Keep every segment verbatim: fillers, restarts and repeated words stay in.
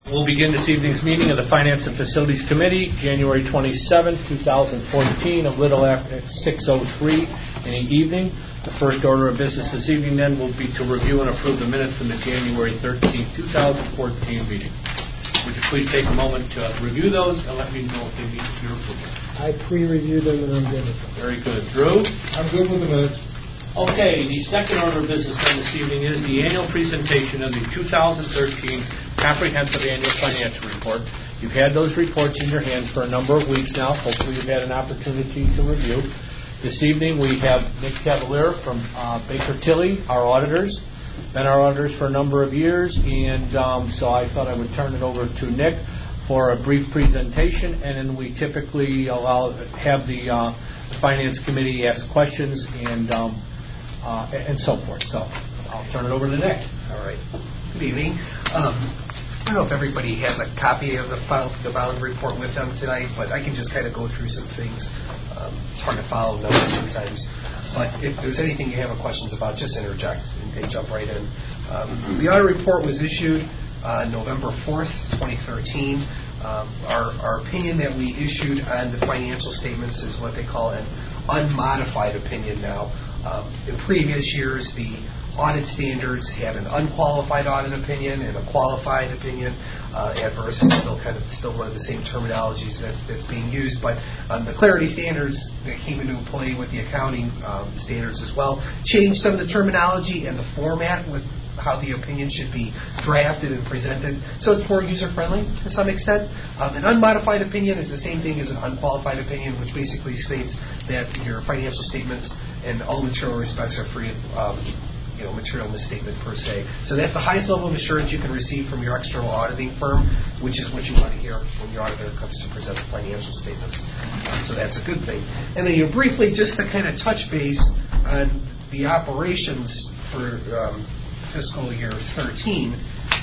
We'll begin this evening's meeting of the Finance and Facilities Committee, January twenty-seventh, twenty fourteen, a little after six oh three in the evening. The first order of business this evening, then, will be to review and approve the minutes from the January thirteenth, twenty fourteen meeting. Would you please take a moment to review those and let me know if they meet your approval? I pre-reviewed them and I'm good with them. Very good. Drew? I'm good with the minutes. Okay, the second order of business then this evening is the annual presentation of the two thousand thirteen Comprehensive Annual Financial Report. You've had those reports in your hands for a number of weeks now. Hopefully you've had an opportunity to review. This evening we have Nick Cavalier from uh, Baker Tilly, our auditors. Been our auditors for a number of years, and um, so I thought I would turn it over to Nick for a brief presentation, and then we typically allow have the uh, Finance Committee ask questions and um, uh, and so forth. So I'll turn it over to Nick. All right. Good evening. Um, I don't know if everybody has a copy of the file, the bound report with them tonight, but I can just kind of go through some things. Um, it's hard to follow numbers sometimes. But if there's anything you have questions about, just interject and, and jump right in. Um, the audit report was issued uh, November fourth, twenty thirteen. Um, our, our opinion that we issued on the financial statements is what they call an unmodified opinion now. Um, in previous years, the audit standards had an unqualified audit opinion and a qualified opinion. Uh, adverse is still kind of still one of the same terminologies that's, that's being used, but um, the clarity standards that came into play with the accounting um, standards as well changed some of the terminology and the format with how the opinion should be drafted and presented, so it's more user-friendly to some extent. Um, an unmodified opinion is the same thing as an unqualified opinion, which basically states that your financial statements in all material respects are free of um, you know, material misstatement per se. So that's the highest level of assurance you can receive from your external auditing firm, which is what you want to hear when your auditor comes to present the financial statements. Um, so that's a good thing. And then, you know, briefly, just to kind of touch base on the operations for um, fiscal year thirteen,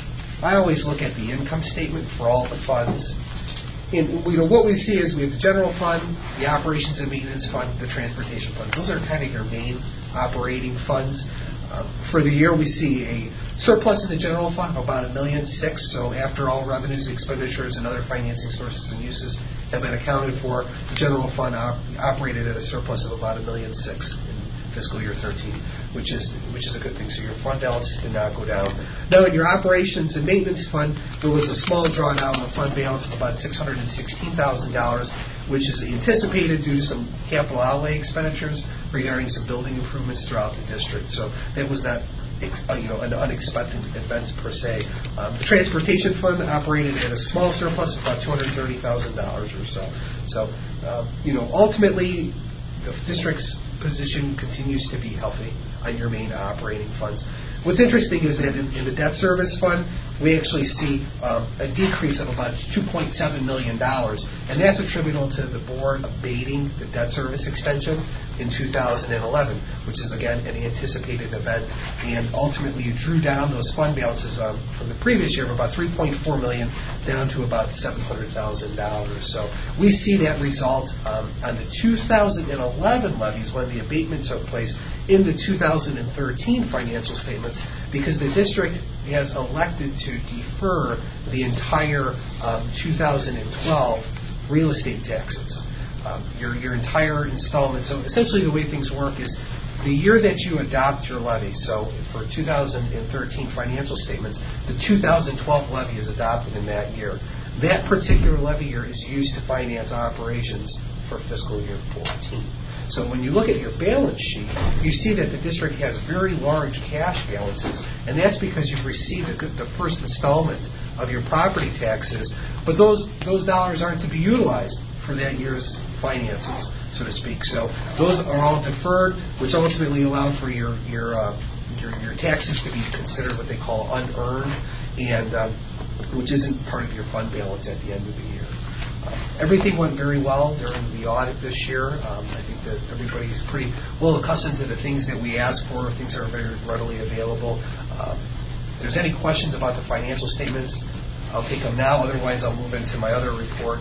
I always look at the income statement for all the funds. And you know, what we see is we have the general fund, the operations and maintenance fund, the transportation fund. Those are kind of your main operating funds. Uh, for the year, we see a surplus in the general fund of about a million six. So after all revenues, expenditures, and other financing sources and uses have been accounted for, the general fund op- operated at a surplus of about a million six in fiscal year thirteen, which is which is a good thing. So your fund balance did not go down. Now, in your operations and maintenance fund, there was a small drawdown of fund balance of about six hundred sixteen thousand dollars, which is anticipated due to some capital outlay expenditures regarding some building improvements throughout the district. So that was not, you know, an unexpected event per se. Um, the transportation fund operated at a small surplus of about two hundred thirty thousand dollars or so. So, uh, you know, ultimately, the district's position continues to be healthy on your main operating funds. What's interesting is that in, in the debt service fund, we actually see um, a decrease of about two point seven million dollars, and that's attributable to the board abating the debt service extension in two thousand eleven, which is, again, an anticipated event, and ultimately you drew down those fund balances um, from the previous year of about three point four million dollars down to about seven hundred thousand dollars. So we see that result um, on the two thousand eleven levies when the abatement took place in the two thousand thirteen financial statements, because the district has elected to defer the entire um, two thousand twelve real estate taxes. Um, your, your entire installment. So essentially the way things work is the year that you adopt your levy, so for two thousand thirteen financial statements, the two thousand twelve levy is adopted in that year. That particular levy year is used to finance operations for fiscal year fourteen. So when you look at your balance sheet, you see that the district has very large cash balances, and that's because you've received a good, the first installment of your property taxes, but those those dollars aren't to be utilized for that year's finances, so to speak. So those are all deferred, which ultimately allow for your your uh, your, your taxes to be considered what they call unearned, and um, which isn't part of your fund balance at the end of the year. Uh, everything went very well during the audit this year. Um, I think that everybody's pretty well accustomed to the things that we ask for, things that are very readily available. Um, if there's any questions about the financial statements, I'll take them now. Otherwise, I'll move into my other report.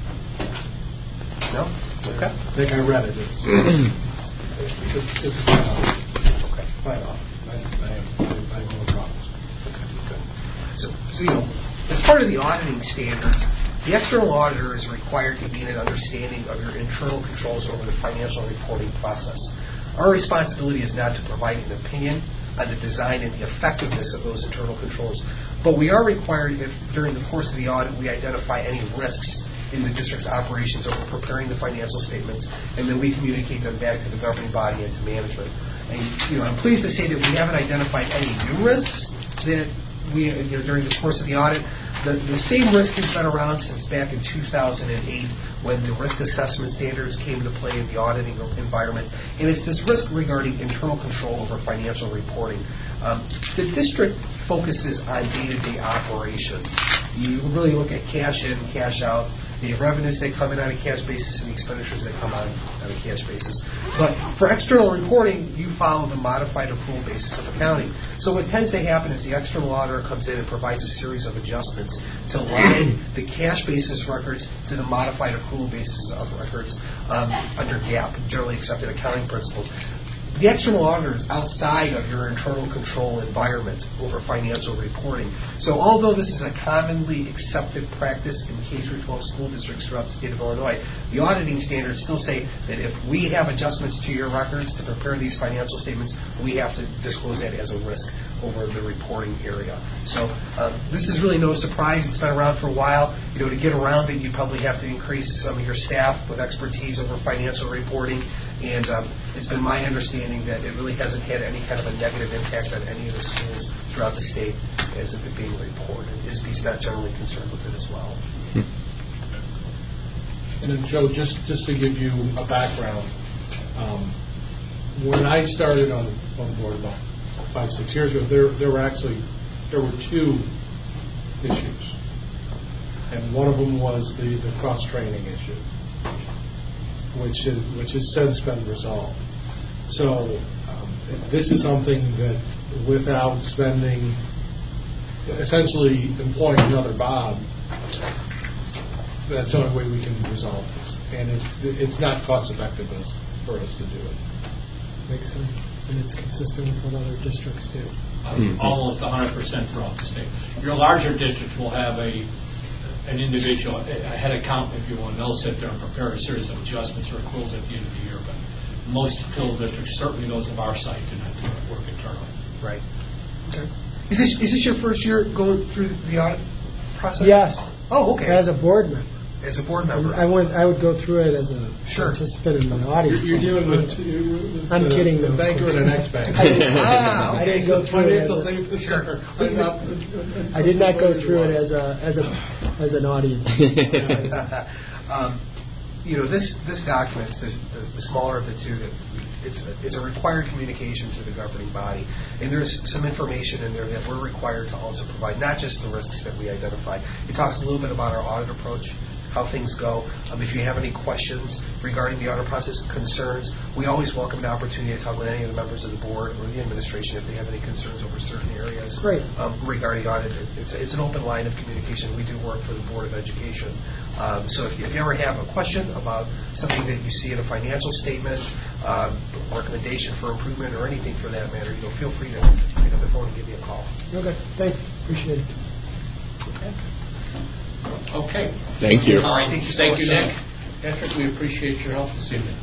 No? Okay. I think I read it. It's, it's, it's fine off. Okay. Fine off. I, I, have, I have no problems. Okay, good. So, so, you know, As part of the auditing standards, the external auditor is required to gain an understanding of your internal controls over the financial reporting process. Our responsibility is not to provide an opinion on the design and the effectiveness of those internal controls, but we are required, if during the course of the audit we identify any risks in the district's operations over preparing the financial statements, and then we communicate them back to the governing body and to management. And you know, I'm pleased to say that we haven't identified any new risks that we, you know, during the course of the audit. The, the same risk has been around since back in two thousand eight when the risk assessment standards came into play in the auditing environment, and it's this risk regarding internal control over financial reporting. Um, the district focuses on day-to-day operations. You really look at cash in, cash out, the revenues that come in on a cash basis and the expenditures that come on on a cash basis. But for external reporting, you follow the modified accrual basis of accounting. So what tends to happen is the external auditor comes in and provides a series of adjustments to align the cash basis records to the modified accrual basis of records um, under G A A P, generally accepted accounting principles. The external auditor is outside of your internal control environment over financial reporting. So although this is a commonly accepted practice in K through twelve school districts throughout the state of Illinois, the auditing standards still say that if we have adjustments to your records to prepare these financial statements, we have to disclose that as a risk over the reporting area. So um, this is really no surprise. It's been around for a while. You know, to get around it, you probably have to increase some of your staff with expertise over financial reporting. And um, it's been my understanding that it really hasn't had any kind of a negative impact on any of the schools throughout the state as of it being reported. I S B is not generally concerned with it as well. And then, Joe, just, just to give you a background, um, when I started on, on the board about five, six years ago, there, there were actually there were two issues. And one of them was the, the cross-training issue, which is which has since been resolved. So um, this is something that, without spending, essentially employing another Bob, that's the only way we can resolve this. And it's it's not cost effective for us to do it. Makes sense. And it's consistent with what other districts do. Um, almost one hundred percent throughout the state. Your larger districts will have a an individual, a head accountant, if you will, and they'll sit there and prepare a series of adjustments or accruals at the end of the year. But most school districts, certainly those of our site, do not do that work internally. Right. Okay. Is this is this your first year going through the audit process? Yes. Oh, okay. As a board member. As a board member. I went. I would go through it as a sure. participant in the audience. You're, you're dealing with, with I'm the, kidding. The banker and an ex-banker. I didn't, ah, I didn't go through it. As a, sure. I did not go through it as a as a as an audience. um, you know, this this document, the, the, the smaller of the two, that it's a, it's a required communication to the governing body, and there's some information in there that we're required to also provide, not just the risks that we identified. It talks a little bit about our audit approach, how things go. Um, if you have any questions regarding the audit process, concerns, we always welcome an opportunity to talk with any of the members of the board or the administration if they have any concerns over certain areas um, regarding audit. It's, it's an open line of communication. We do work for the Board of Education. Um, so if you, if you ever have a question about something that you see in a financial statement, uh, recommendation for improvement, or anything for that matter, you know, feel free to pick up the phone and give me a call. Okay, thanks. Appreciate it. Okay. Okay. Thank you. All right, thank you so Thank much. you, Nick. Patrick, we appreciate your help this evening.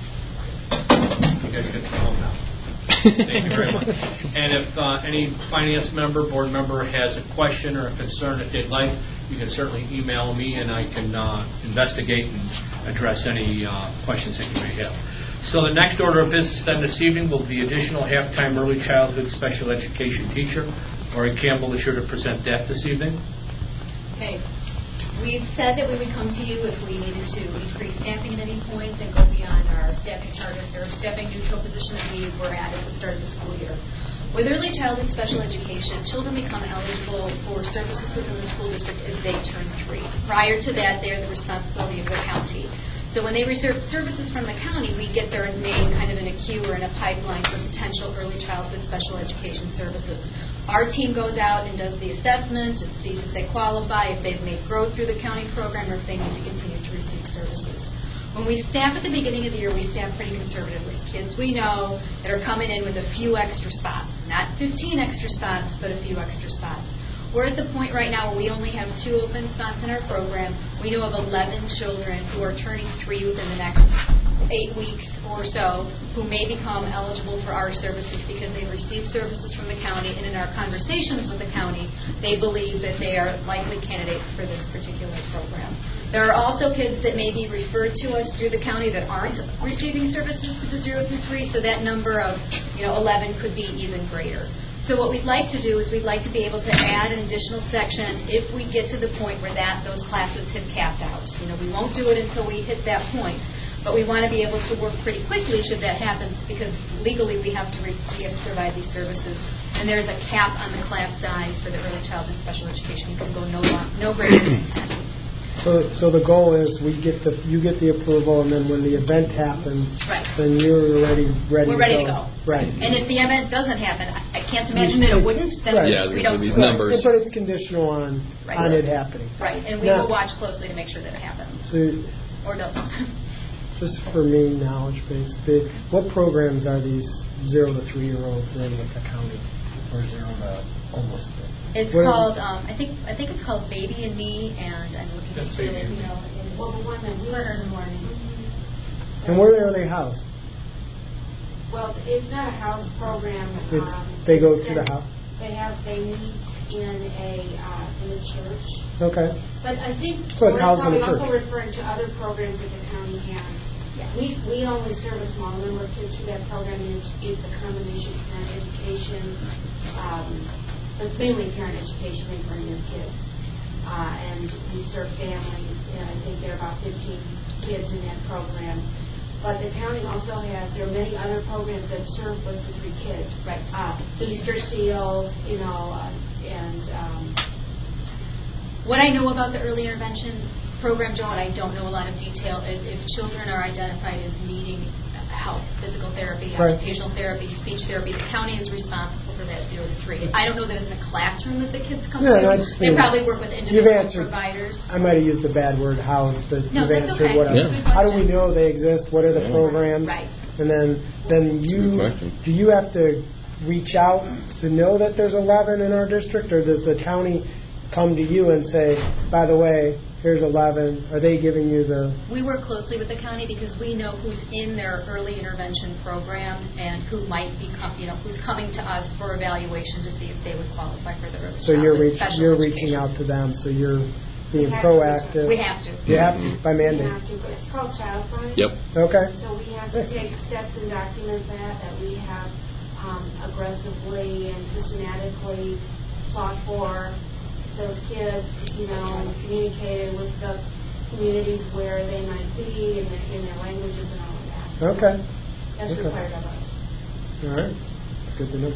You guys get to go home now. Thank you very much. And if uh, any finance member, board member has a question or a concern that they'd like, you can certainly email me and I can uh, investigate and address any uh, questions that you may have. So the next order of business then this evening will be additional half-time early childhood special education teacher. Lori Campbell is here to present that this evening. Okay. We've said that we would come to you if we needed to increase staffing at any point and go beyond our staffing targets or staffing neutral position that we were at at the start of the school year. With early childhood special education, children become eligible for services within the school district as they turn three. Prior to that, they're the responsibility of the county. So when they receive services from the county, we get their name kind of in a queue or in a pipeline for potential early childhood special education services. Our team goes out and does the assessment and sees if they qualify, if they've made growth through the county program, or if they need to continue to receive services. When we staff at the beginning of the year, we staff pretty conservatively. Kids we know that are coming in with a few extra spots, not fifteen extra spots, but a few extra spots. We're at the point right now where we only have two open spots in our program. We know of eleven children who are turning three within the next eight weeks or so who may become eligible for our services because they've received services from the county, and in our conversations with the county, they believe that they are likely candidates for this particular program. There are also kids that may be referred to us through the county that aren't receiving services for the zero through three, so that number of, you know, eleven could be even greater. So what we'd like to do is we'd like to be able to add an additional section if we get to the point where that those classes have capped out. You know, we won't do it until we hit that point. But we want to be able to work pretty quickly should that happen, because legally we have to re- we have to provide these services. And there's a cap on the class size for the early childhood special education. You can go no long, no greater than ten. So, so the goal is we get the you get the approval, and then when the event happens, right. then you're already ready. We're to ready go. to go. Right. And if the event doesn't happen, I, I can't imagine that it wouldn't. Then right. Yeah, we don't. these right. numbers. But it's conditional on right. on it happening. Right. And we now, will watch closely to make sure that it happens so, or doesn't. Just for me, knowledge base, the, what programs are these zero to three year olds in with the county, or zero to almost three? It's what called, um, I think, I think it's called Baby and Me, and I'm looking Just into Baby it. and You know, in, well, the one that we heard in the morning. And where are they housed? Well, it's not a house program. It's, um, they go to the house. They have they meet in a uh, in a church. Okay. But I think So it's we're housed in a probably also church. referring to other programs that the county has. Yeah. We we only serve a small number of kids through that program, and it's, it's a combination of parent education. Um, it's mainly parent education and bring your kids. Uh, and we serve families, and I think there are about fifteen kids in that program. But the county also has, there are many other programs that serve with the three kids. Right. Uh, Easter seals, you know, uh, and... Um, what I know about the early intervention program, Joe, and I don't know a lot of detail, is if children are identified as needing help, physical therapy, right. occupational therapy, speech therapy, the county is responsible for that zero to three. I don't know that it's a classroom that the kids come Yeah, to. that's, They yeah. probably work with You've individual answered, providers. I might have used the bad word house, but No, you've that's answered okay. what I Yeah. How do we know they exist? What are the Yeah. programs? Right. And then, then you, Good question. do you have to reach out to know that there's eleven in our district, or does the county come to you and say, by the way, here's eleven? Are they giving you the... We work closely with the county because we know who's in their early intervention program and who might be, com- you know, who's coming to us for evaluation to see if they would qualify for the early So you're, childhood reach, special you're education. reaching out to them, so you're being We have to proactive. We have to. You have to, by we mandate. have to, but it's called child find. Yep. Okay. So we have to take steps and document that, that we have um, aggressively and systematically sought for those kids, you know, and communicated with the communities where they might be in their, in their languages and all of that. Okay. That's Okay. required of us. All right. It's good to know.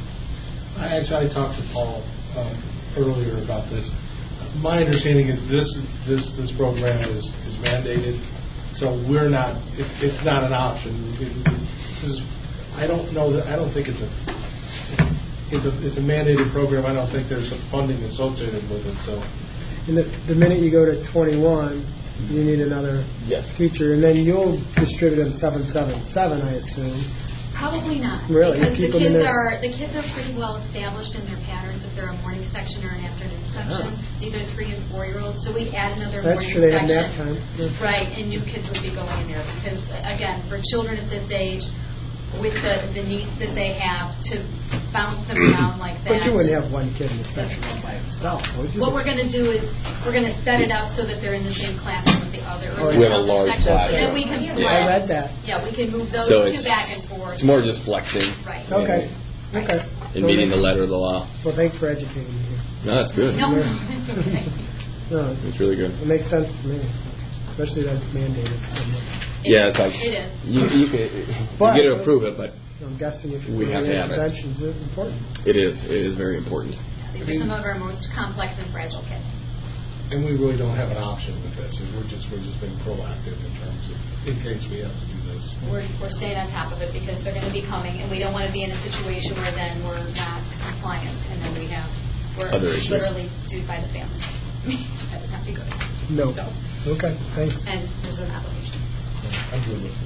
I actually, I talked to Paul um, earlier about this. My understanding is this this this program is, is mandated, so we're not. It, it's not an option. It, this is, I don't know that. I don't think it's a. It's a, it's a mandated program. I don't think there's some funding associated with it. So, And the, the minute you go to twenty-one, you need another Yes. teacher, and then you'll distribute them seven seven seven, I assume. Probably not. Really? You Because keep the them in kids there? are the kids are pretty well established in their patterns if they're a morning section or an afternoon section. Oh. These are three and four year olds, so we'd add another That's morning true, they have section. nap time. Yeah. Right, and new kids would be going in there because again, for children at this age, with the the needs that they have to bounce them around like that. But you wouldn't have one kid in the section all by himself, would you? What we're going to do is we're going to set it up so that they're in the same classroom with the other Oh, early We have a childhood large sections, so that classroom. we can Yeah. flex. I read that. Yeah, we can move those So two it's, back and forth. it's more just flexing Right. Okay. Okay. and meeting the letter of the law. Well, thanks for educating me here. No, that's good. No, Yeah. it's okay. No, It's really good. it makes sense to me, especially that it's mandated. Yeah, it's like It is. you you can you But- get to approve it, but I'm guessing if We have to have it. interventions are important. it is it is very important. These are some of our most complex and fragile kids. and we really don't have an option with this. We're just we're just being proactive in terms of in case we have to do this. We're, we're staying on top of it because they're going to be coming, and we don't want to be in a situation where then we're not compliant, and then we have we're Other issues. literally sued by the family. That would not be good. No. So, Okay, thanks. and there's an obligation. I'm good with it.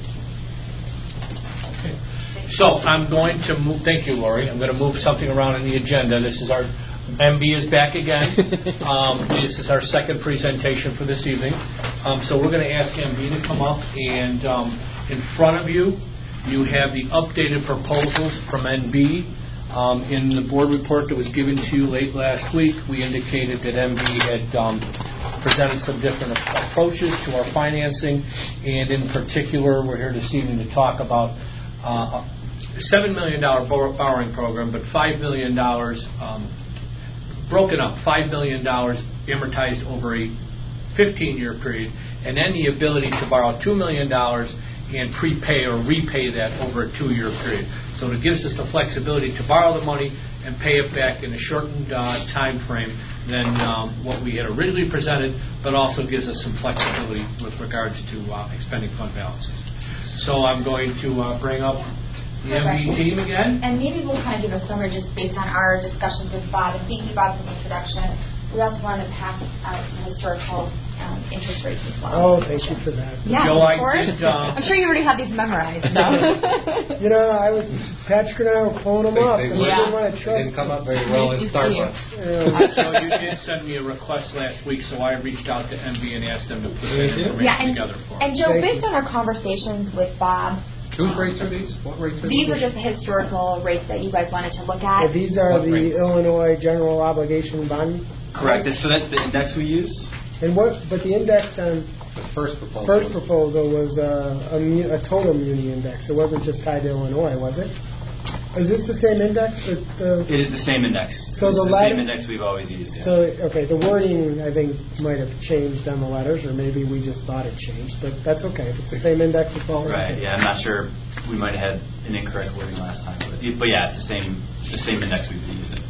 So I'm going to move, thank you, Lori. I'm going to move something around in the agenda. This is our, M B is back again. Um, This is our second presentation for this evening. Um, So we're going to ask M B to come up, and um, in front of you, you have the updated proposals from N B. Um, In the board report that was given to you late last week, we indicated that M B had um, presented some different approaches to our financing, and in particular, we're here this evening to talk about uh, a seven million dollars borrowing program, but five million dollars um, broken up, five million dollars amortized over a fifteen-year period, and then the ability to borrow two million dollars and prepay or repay that over a two-year period. So it gives us the flexibility to borrow the money and pay it back in a shortened uh, time frame than um, what we had originally presented, but also gives us some flexibility with regards to uh, expending fund balances. So I'm going to uh, bring up the M B team again. And maybe we'll kind of give a summary just based on our discussions with Bob. And thank you, Bob, for the introduction. We also wanted to pass out some historical um, interest rates as well. Oh, thank you for that. Yeah, Joe, of I course. did, uh, I'm sure you already have these memorized. So. You know, I was Patrick and I were pulling them up, They- and they we Yeah. didn't want to It trust didn't come them. up very well in Nice to see you. Starbucks. Yeah. So you did send me a request last week, so I reached out to M B and asked them to put that information Yeah, and, together for and us. Joe, Thank based you. on our conversations with Bob, Whose rates are these? What rates are these these? are just the historical rates that you guys wanted to look at. And these are What the rates? Illinois General Obligation Bond. Correct. So that's the index we use. And what? But the index on The first proposal. first proposal was uh, a, mu- a total muni index. It wasn't just tied to Illinois, was it? Is this the same index that the? It is the same index. So It's the the letter- same index we've always used. Yeah. So okay, the wording I think might have changed on the letters, or maybe we just thought it changed, but that's okay. If it's the same index, it's all Right. okay. Yeah. I'm not sure. We might have had an incorrect wording last time, but but yeah, it's the same the same index we've been using.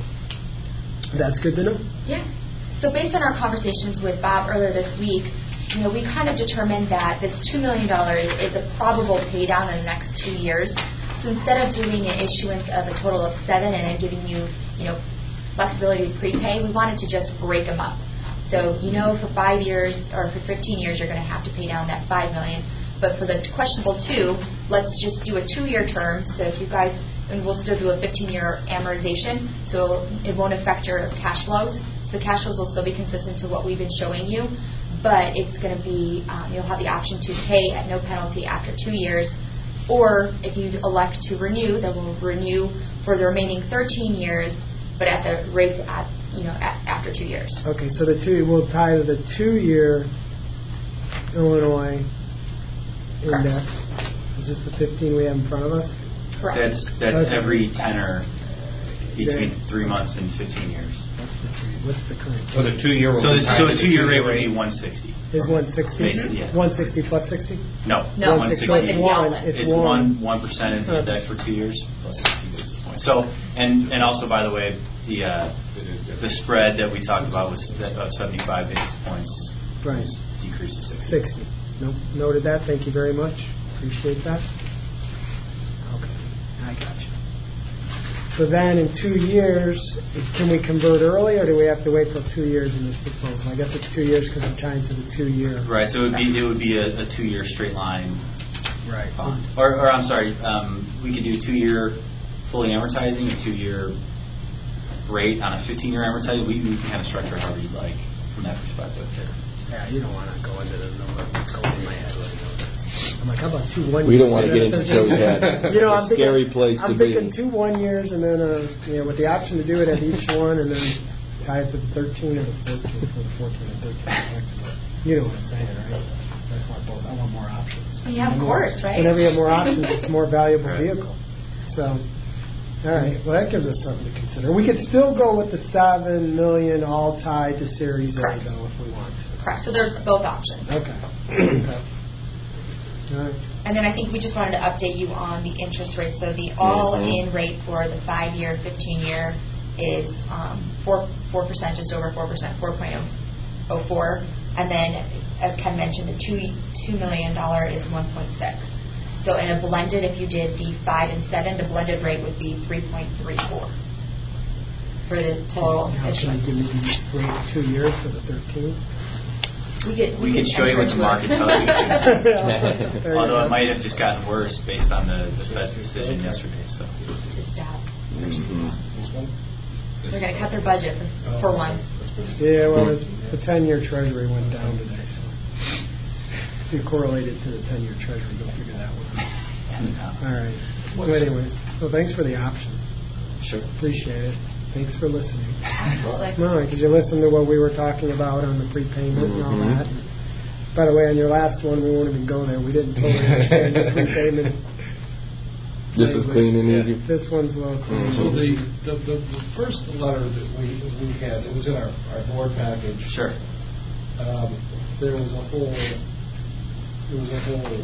That's good to know. Yeah. So based on our conversations with Bob earlier this week, you know, we kind of determined that this two million dollars is a probable pay down in the next two years. So instead of doing an issuance of a total of seven and then giving you, you know, flexibility to prepay, we wanted to just break them up. So, you know, for five years or for fifteen years, you're going to have to pay down that five million dollars. But for the questionable two, let's just do a two-year term. So if you guys, and we'll still do a fifteen-year amortization, so it won't affect your cash flows. So the cash flows will still be consistent to what we've been showing you, but it's going to be, um, you'll have the option to pay at no penalty after two years, or if you elect to renew, then we'll renew for the remaining thirteen years, but at the rates at, you know, at, after two years. Okay, so the two will tie to the two-year Illinois Correct. index. Is this the fifteen we have in front of us? Correct. That's that's Okay. every tenor between three months and fifteen years. What's the two? What's the current? So the two-year will So be the, tied so to a the two-year two-year rate would be one sixty. Is one sixty? Basically, yeah. one sixty plus sixty? No, No, one it's sixty. one sixty all in. It's It's one. one one percent is the Okay. index for two years plus sixty basis points. So and and also by the way, the uh, the spread that we talked about was that of seventy-five basis points Right. was decreased to sixty. sixty. Nope. Noted that. Thank you very much. Appreciate that. Okay. I got you. So then in two years, can we convert early, or do we have to wait till two years in this proposal? I guess it's two years because I'm tying to the two-year. Right. So it would be it would be a, a two-year straight line Right. bond. Or, or I'm sorry, um, we could do two-year fully amortizing, a two-year rate on a fifteen-year amortizing. We, we can kind of structure it however you'd like from that perspective. Yeah, you don't want to go into the number that's going in my head right now. I'm like, how about two one We years? don't want to get into Joe's head. You know, I'm It's a scary thinking, place I'm to be. thinking two one years, and then uh, you know, with the option to do it at each one, and then tie it to the thirteen or the fourteen, for the fourteen and thirteen. respectively. You know what I'm saying, right? That's why both. I want more options. Yeah, of course, right? Whenever you have more options, it's a more valuable Right. vehicle. So, all right. Well, that gives us something to consider. We could still go with the seven million all tied to Series A, Correct. though, if we want to. Correct. So there's both options. Okay. okay. All right. And then I think we just wanted to update you on the interest rate. So the all-in rate for the five-year, fifteen-year is um, four four percent, just over four percent, four point oh four. And then, as Ken mentioned, the two two million dollar is one point six. So in a blended, if you did the five and seven, the blended rate would be three point three four for the total Now, can you issuance. give me the rate of two years for the thirteen? We could We could show you what the enter market into tells you. There you Although go. it might have just gotten worse based on the, the Fed's decision yesterday. So to stop. Mhm. They're going to cut their budget for, for once. Yeah, well, the, the ten-year treasury went down today, so if you correlate it to the ten-year treasury, go figure that one out. All right. So anyways, well, thanks for the options. Sure. Appreciate it. Thanks for listening. Absolutely. No, because you listened to what we were talking about on the prepayment and all that. And by the way, on your last one, we won't even go there. We didn't totally understand the prepayment. This is clean and easy. This one's a little clean. So the, the, the, the first letter that we, we had, it was in our, our board package. Sure. Um, there was a whole, there was a whole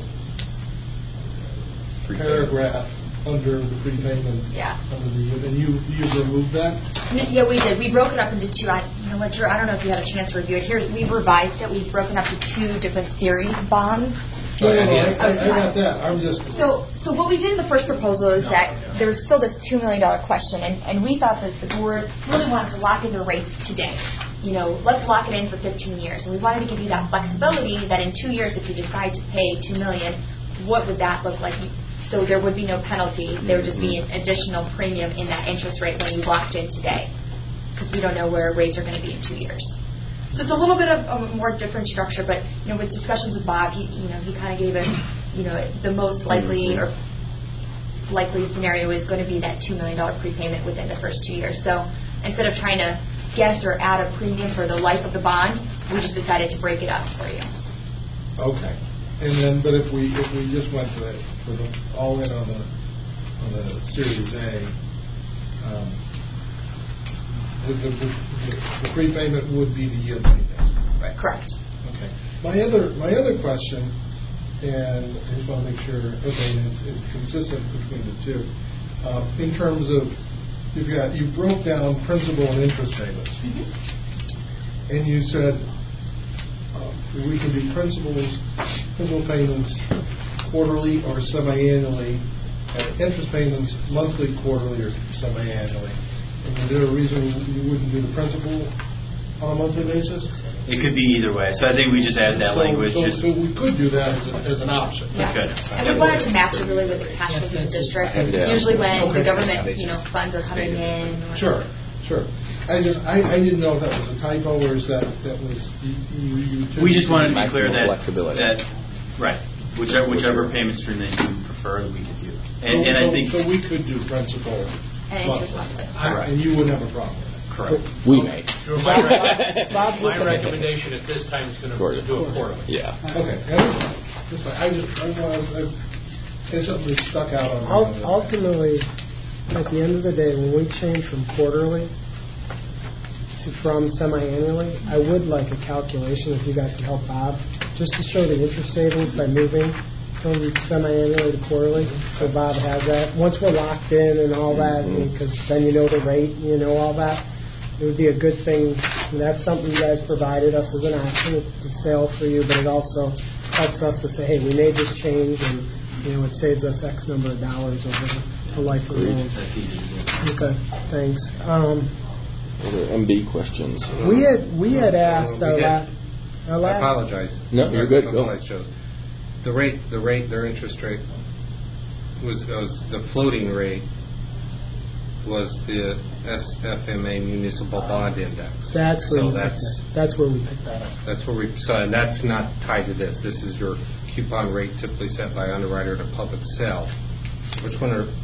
paragraph under the prepayment. Yeah. Under the, and you, you removed that? Yeah, we did. We broke it up into two. I, you know what, Drew, I don't know if you had a chance to review it. Here, we've revised it. We've broken up to two different series bonds. No, no, no, I, I, I got that. I'm just... So, so what we did in the first proposal is that there was still this two million dollars question, and, and we thought that the board really wanted to lock in the rates today. You know, let's lock it in for fifteen years. And we wanted to give you that flexibility that in two years, if you decide to pay two million dollars, what would that look like? So there would be no penalty. There would just be an additional premium in that interest rate when you locked in today, because we don't know where rates are going to be in two years. So it's a little bit of a more different structure, but you know, with discussions with Bob, he you know he kind of gave us you know the most likely or likely scenario is going to be that two million dollars prepayment within the first two years. So instead of trying to guess or add a premium for the life of the bond, we just decided to break it up for you. Okay. And then, but if we if we just went to the, for the all in on the on the Series A, um, the, the, the, the prepayment would be the yield index. Right. Correct. Okay. My other my other question, and I just want to make sure, okay, it's, it's consistent between the two. Um, in terms of, you've got you broke down principal and interest payments, mm-hmm. and you said. We can do principals, principal payments quarterly or semi-annually, and interest payments monthly, quarterly, or semi-annually. And is there a reason you wouldn't do the principal on a monthly basis? It could be either way. So I think we just added that so, language. So, just so we could do that as, a, as an option. Yeah. We could. And we wanted to match it really with the cash flows of the district. Yeah. Usually when Okay. the government, you know, funds are coming in. Or Sure, sure. I just I, I didn't know if that was a typo or is that that was you. you, you we just wanted to be clear Maximum that flexibility. that right, whichever whichever payment stream that you prefer, that we could do. And, so, and I so, think so we could do principal And interest monthly. I- and you wouldn't have a problem with that. correct. We may. Sure, my, Bob's my looking at it. recommendation at this time is going to Quarterly. do it quarterly. Yeah. Okay, yeah, that's fine. That's fine. I just I was I, it's something that stuck out on me. Ul- Ultimately, at the end of the day, when we change from quarterly to from semi-annually, I would like a calculation, if you guys can help Bob, just to show the interest savings by moving from semi-annually to quarterly. So Bob has that. Once we're locked in and all that, because then you know the rate, you know all that, it would be a good thing. And that's something you guys provided us as an option. It's a sale for you, but it also helps us to say, hey, we made this change, and you know it saves us X number of dollars over the life of the loan. That's easy to do. Okay, thanks. Um, Other M B questions? we had we had asked our we did. last. Our I last apologize. No, you're good. Go. I apologize. The rate, the rate, their interest rate was, was the floating rate was the S F M A municipal bond index. That's where so we that's picked that. That's where we picked that up. that's where we so and that's not tied to this. This is your coupon rate typically set by underwriter to public sale. Which one are?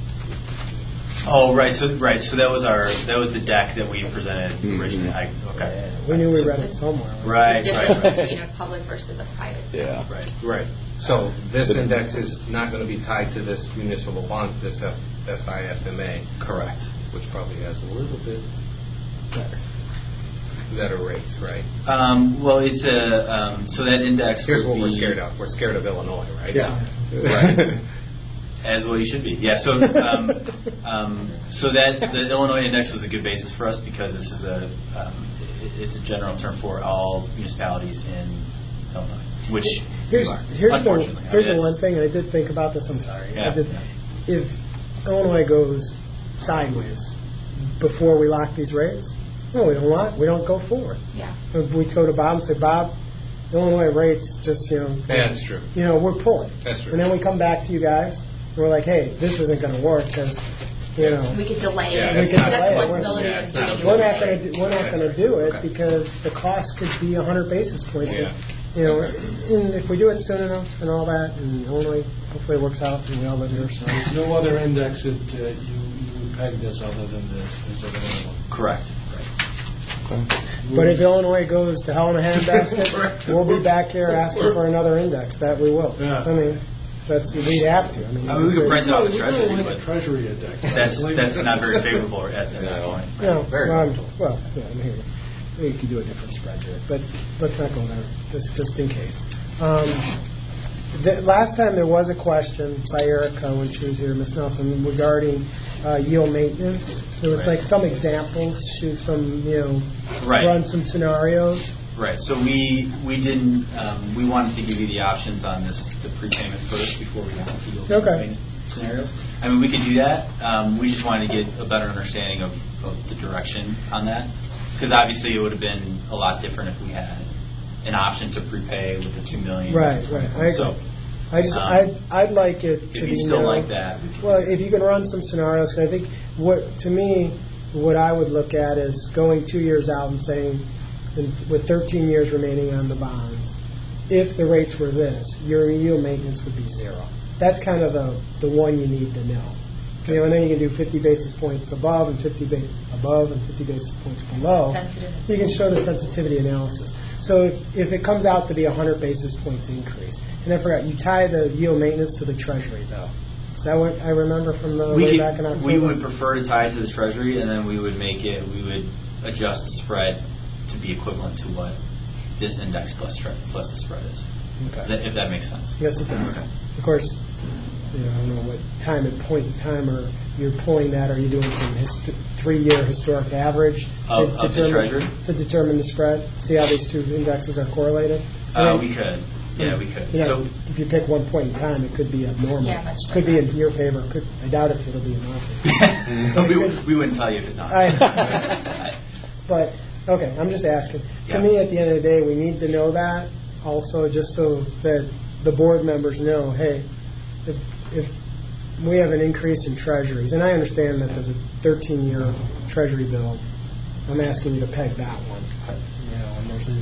Oh, right. So right. So that was our that was the deck that we presented Mm-hmm. originally. I, okay. We knew we read it somewhere. Right. The Right. difference Right. between a public versus a private. Yeah. Right. Right. So this index is not going to be tied to this municipal bond, this S I F M A. Correct. Which probably has a little bit better, better rates, right? Um, well, it's a um, so that index. Here's would what we're be- scared of. We're scared of Illinois, right? Yeah. Right. As well you should be. Yeah, so um, um, so that the Illinois index was a good basis for us because this is a um, it, it's a general term for all municipalities in Illinois, which Here's we are, here's the unfortunately. here's I the mean, one thing I did think about this. I'm sorry. I Yeah. did, if Illinois goes sideways before we lock these rates, no, we don't lock. We don't go forward. Yeah. If we go to Bob and say, Bob, Illinois rates just you know. Yeah, that's true. You know we're pulling. That's true. And then we come back to you guys. We're like, hey, this isn't going to work because you know. We could delay Yeah, it. We could That's delay it. flexibility Yeah, of it's not doing a- We're it. not going to, we're not going to do it Okay. because the cost could be one hundred basis points. Yeah. You know, and if we do it soon enough and all that, and Illinois, hopefully it works out and we all live here, so. There's no other index that uh, you you would peg this other than this. Is there another one? Correct. But if Illinois goes to hell in a handbasket, we'll be back here asking for another index. That we will. Yeah. I mean, that's, we'd have to. I mean, I mean, we could print it off the We treasury, really like but a treasury index. that's, that's not very favorable at this No. point. No, Very well, I'm- volatile. well, yeah, I'm here. We could do a different spread to it, but let's not go there, just, just in case. Um, the, last time there was a question by Erica when she was here, Miz Nelson, regarding uh, yield maintenance. There was Right. like some examples, shoot some, you know, Right. run some scenarios. Right. So we we didn't um, we wanted to give you the options on this the prepayment first before we got into yield Okay. maintenance scenarios. I mean, we could do that. Um, we just wanted to get a better understanding of, of the direction on that, because obviously it would have been a lot different if we had an option to prepay with the two million. Right, right. I agree. So I just, um, I'd, I'd like it to if be you still known- like that, Well, if you can run some scenarios, 'cause I think what, to me, what I would look at is going two years out and saying, in- with thirteen years remaining on the bonds, if the rates were this, your yield maintenance would be zero. That's kind of the, the one you need to know. You know, and then you can do fifty basis points above and fifty basis above and fifty basis points below. Sensitive. You can show the sensitivity analysis. So if, if it comes out to be a one hundred basis points increase, and I forgot, you tie the yield maintenance to the Treasury, though. Is that what I remember from the we way could, back in October? we would prefer to tie it to the Treasury, and then we would make it we would adjust the spread to be equivalent to what this index plus tre- plus the spread is. Okay. Does that, if that makes sense. Yes, it does. Okay. Of course, you know, I don't know what time at point in time or you're pulling that. Are you doing some hist- three-year historic average Of- of the determine, Treasury? to determine the spread? See how these two indexes are correlated? Uh, I mean, we could. Yeah, we could. You know, So if you pick one point in time, it could be abnormal. Yeah, much could be in different. your favor. Could, I doubt if it'll be in our favor. we, would- we wouldn't tell you if it's not. I- But, okay, I'm just asking. Yeah. To me, at the end of the day, we need to know that also, just so that the board members know, hey, if, if we have an increase in treasuries, and I understand that there's a thirteen-year treasury bill, I'm asking you to peg that one. You know, and there's a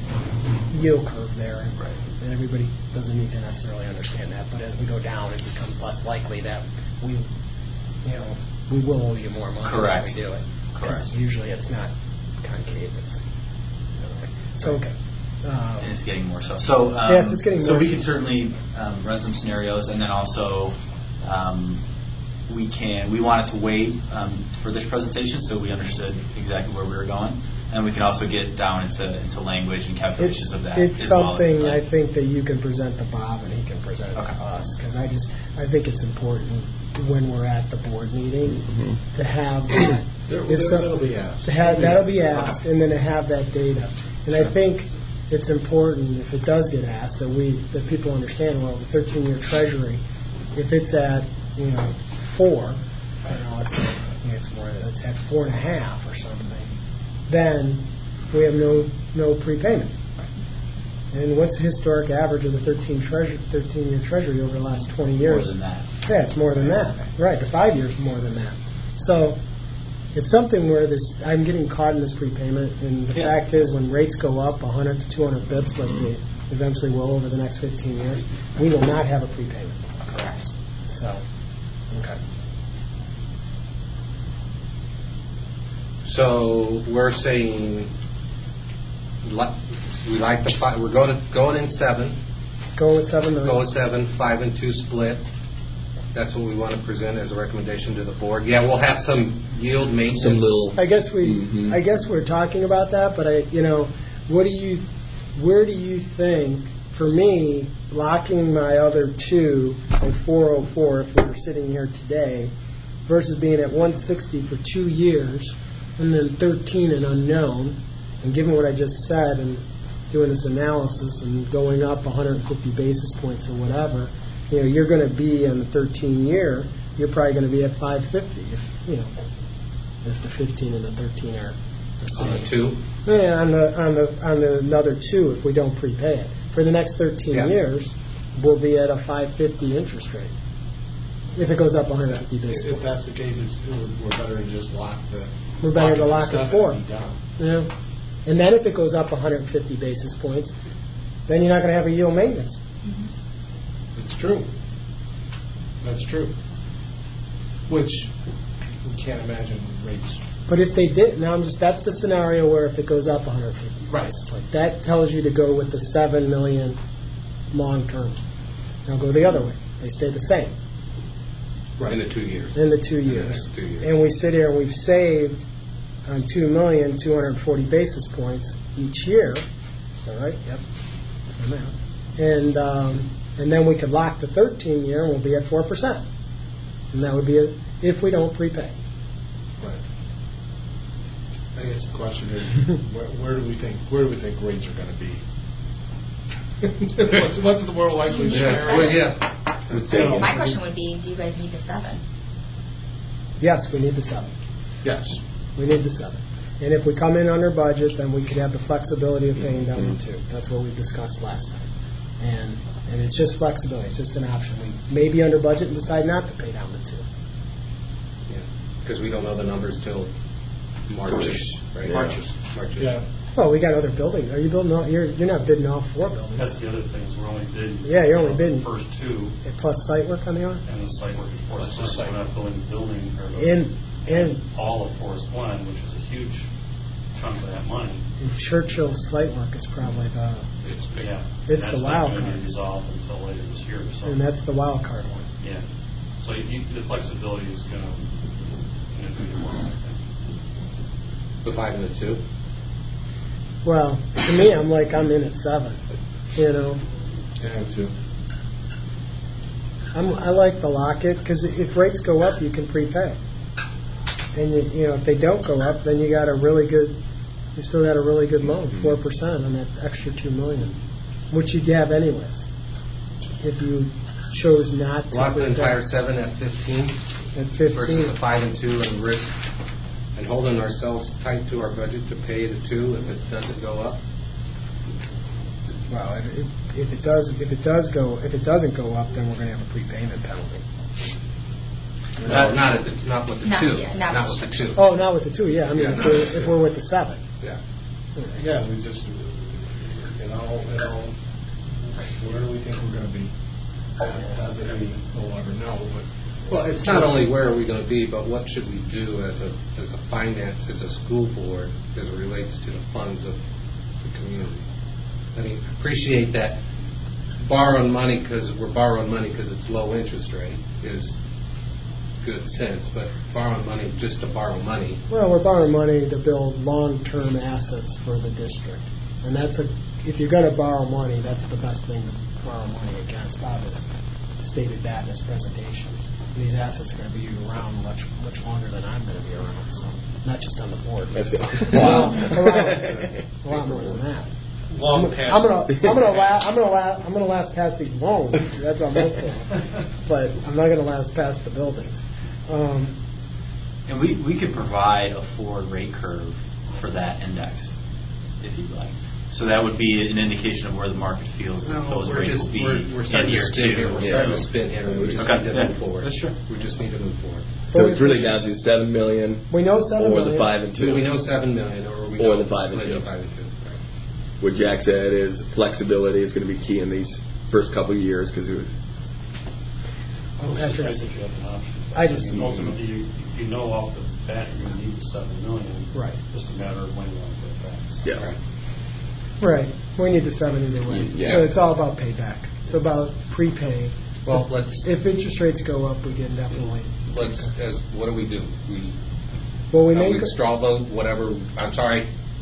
yield curve there, and, Right. and everybody doesn't need to necessarily understand that. But as we go down, it becomes less likely that we, you know, we will owe you more money Correct. when we do it. Correct. 'Cause usually it's not concave. It's the other way. So okay. Um, And it's getting more so. So um, Yes, it's getting so more we so. could certainly um, run some scenarios, and then also um, we can we wanted to wait um, for this presentation so we understood exactly where we were going, and we can also get down into into language and it's calculations of that. it's as well. something Like- I think that you can present to Bob and he can present Okay. to us, because I just I think it's important when we're at the board meeting Mhm. to have that. There- if some- that'll be asked. To have, that'll be asked, and then to have that data. And I think it's important, if it does get asked, that we, that people understand, well, the thirteen-year treasury, if it's at, you know, four, you know, let's say, you know, it's more, it's at four and a half or something, then we have no, no prepayment. And what's the historic average of the thirteen treasury, thirteen-year treasury over the last twenty years? More than that. Yeah, it's more than that. Right, the five years more than that. So it's something where this, I'm getting caught in this prepayment, and the Yeah. fact is, when rates go up one hundred to two hundred bips, like they eventually will over the next fifteen years, we will not have a prepayment. Correct. So, okay. So we're saying, li- we like the five, we're going to, going in seven, Go with seven million. go with seven, five and two split. That's what we want to present as a recommendation to the board. Yeah, we'll have some yield maintenance. Some little. I guess we, Mhm. I guess we're talking about that, but I, you know, what do you, where do you think, for me, locking my other two at four oh four if we were sitting here today versus being at one sixty for two years and then thirteen and unknown, and given what I just said and doing this analysis and going up one hundred fifty basis points or whatever, you know, you're going to be in the thirteen year, you're probably going to be at five fifty if, you know, if the fifteen and the thirteen are the same. On the two. Yeah, on the on the on the another two if we don't prepay it. For the next thirteen Yeah. years, we'll be at a five fifty interest rate. If it goes up one hundred fifty basis If points. that's the case, it's, we're we're better to just lock the. We're better to lock the it stuff for. and be done. Yeah. And then if it goes up one hundred fifty basis points, then you're not going to have a yield maintenance. It's true. That's true. Which we can't imagine rates. But if they did, now I'm just, that's the scenario where if it goes up one hundred fifty Right. basis points, that tells you to go with the seven million long term. Now go the other way. They stay the same In the two years. in the two In the years. next two years. And we sit here and we've saved on two million, two hundred forty basis points each year. All right? Yep. That's my math. And, um, and then we could lock the thirteen year and we'll be at four percent. And that would be a, if we don't prepay. Right. I guess the question is, where, where do we think where do we think rates are going to be? what's, what's the more likely scenario? Well, yeah. Would say Well, My again. question would be, do you guys need the seven? Yes, we need the seven. Yes. We need the seven. And if we come in under budget, then we could have the flexibility of paying down the two. That's what we discussed last time. And and it's just flexibility. It's just an option. We may be under budget and decide not to pay down the two. Because we don't know the numbers till March, right? Yeah. March. March. Yeah. Well, we got other buildings. Are you building all, you're, you're not bidding all four buildings. That's the other thing, is we're only bidding. Yeah, you're only bidding. the First two, Plus site work on the other? and the site work at Forest Plus the One, so site. we're not building the building, or the- And, and all of Forest One, which is a huge chunk of that money. and Churchill site work is probably the, It's, yeah. It's That's the not wild gonna card. be resolved until later this year, so. and that's the wild card one. Yeah. So you, the flexibility is gonna, gonna do you well, I think. The five and the two. Well, to me, I'm like, I'm in at seven, you know. Yeah, too. I'm, I like the lock it, because if rates go up, you can prepay. And, you, you know, if they don't go up, then you got a really good, you still got a really good loan, four percent on that extra two million, which you'd have anyways, if you chose not to. Lock the prepay. entire seven at fifteen At versus fifteen. a five and two and risk, and holding ourselves tight to our budget to pay the two if it doesn't go up. Well, if it, if it does, if it does go, if it doesn't go up, then we're going to have a prepayment penalty. No, not at the, not with the Not- two. yeah, not Not with with the two. Oh, not with the two, yeah, I mean, Yeah, if not we're, with the if two. we're with the seven. Yeah. Yeah, we just, you know, you know, where do we think we're going to be? Not that we will ever know, but. Well, it's not only where are we going to be, but what should we do as a as a finance, as a school board, as it relates to the funds of the community. I mean, appreciate that borrowing money because we're borrowing money because it's low interest rate is good sense, but borrowing money just to borrow money. Well, we're borrowing money to build long-term assets for the district. And that's a, if you're going to borrow money, that's the best thing to borrow money against. Bob has stated that in his presentations. These assets are going to be around much much longer than I'm going to be around, so not just on the board. That's good. Well, Wow. around, a lot more than that. Long I'm, past. I'm gonna, I'm gonna, la- I'm gonna, la- I'm gonna last past these loans. That's what I'm hopeful. But I'm not gonna last past the buildings. Um, And we, we could provide a forward rate curve for that index, if you'd like. So that would be an indication of where the market feels that No, those we're rates just, will be we're, we're in starting to year spin here. two. We're Yeah. starting to spin here. We just Okay, need to yeah, move forward. that's true. We just need to move forward. So it's really down to seven million we know seven or million. the five and two. We know seven million, or we Or know the five and split two. Five and two. Right. What Jack said is flexibility is going to be key in these first couple of years because Oh, I that's right. think you have an option. I just- mean, ultimately, you, you know off the bat you're going to need the seven million. Right. Just a matter of when you want to get it back. So- Yeah. Right. We need the seven either way. Yeah. So it's all about payback. It's about prepay. Well, let's If interest rates go up, we can definitely. let's as what do we do? We Well, we uh, make we straw vote whatever. I'm sorry.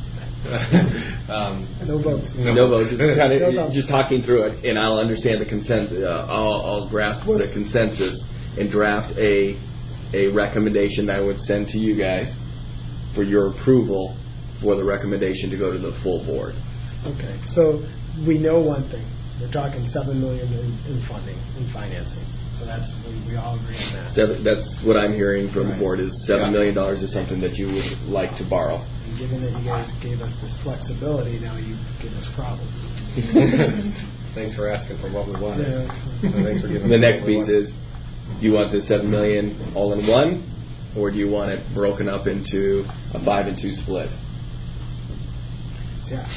um, no votes. no vote. Just, kind No of, vote. just talking through it, and I'll understand the consensus. Uh, I'll, I'll grasp the consensus and draft a a recommendation that I would send to you guys for your approval for the recommendation to go to the full board. Okay. So we know one thing. We're talking seven million in, in funding, in financing. So that's we, we all agree on that. Seven, that's what I'm hearing from the Right. board is seven million dollars is something that you would like to borrow. And given that you guys gave us this flexibility, now you give us problems. Thanks for asking for what we wanted. Yeah. And thanks for giving The us next what we piece wanted. is Do you want the seven million all in one, or do you want it broken up into a five and two split? Yeah.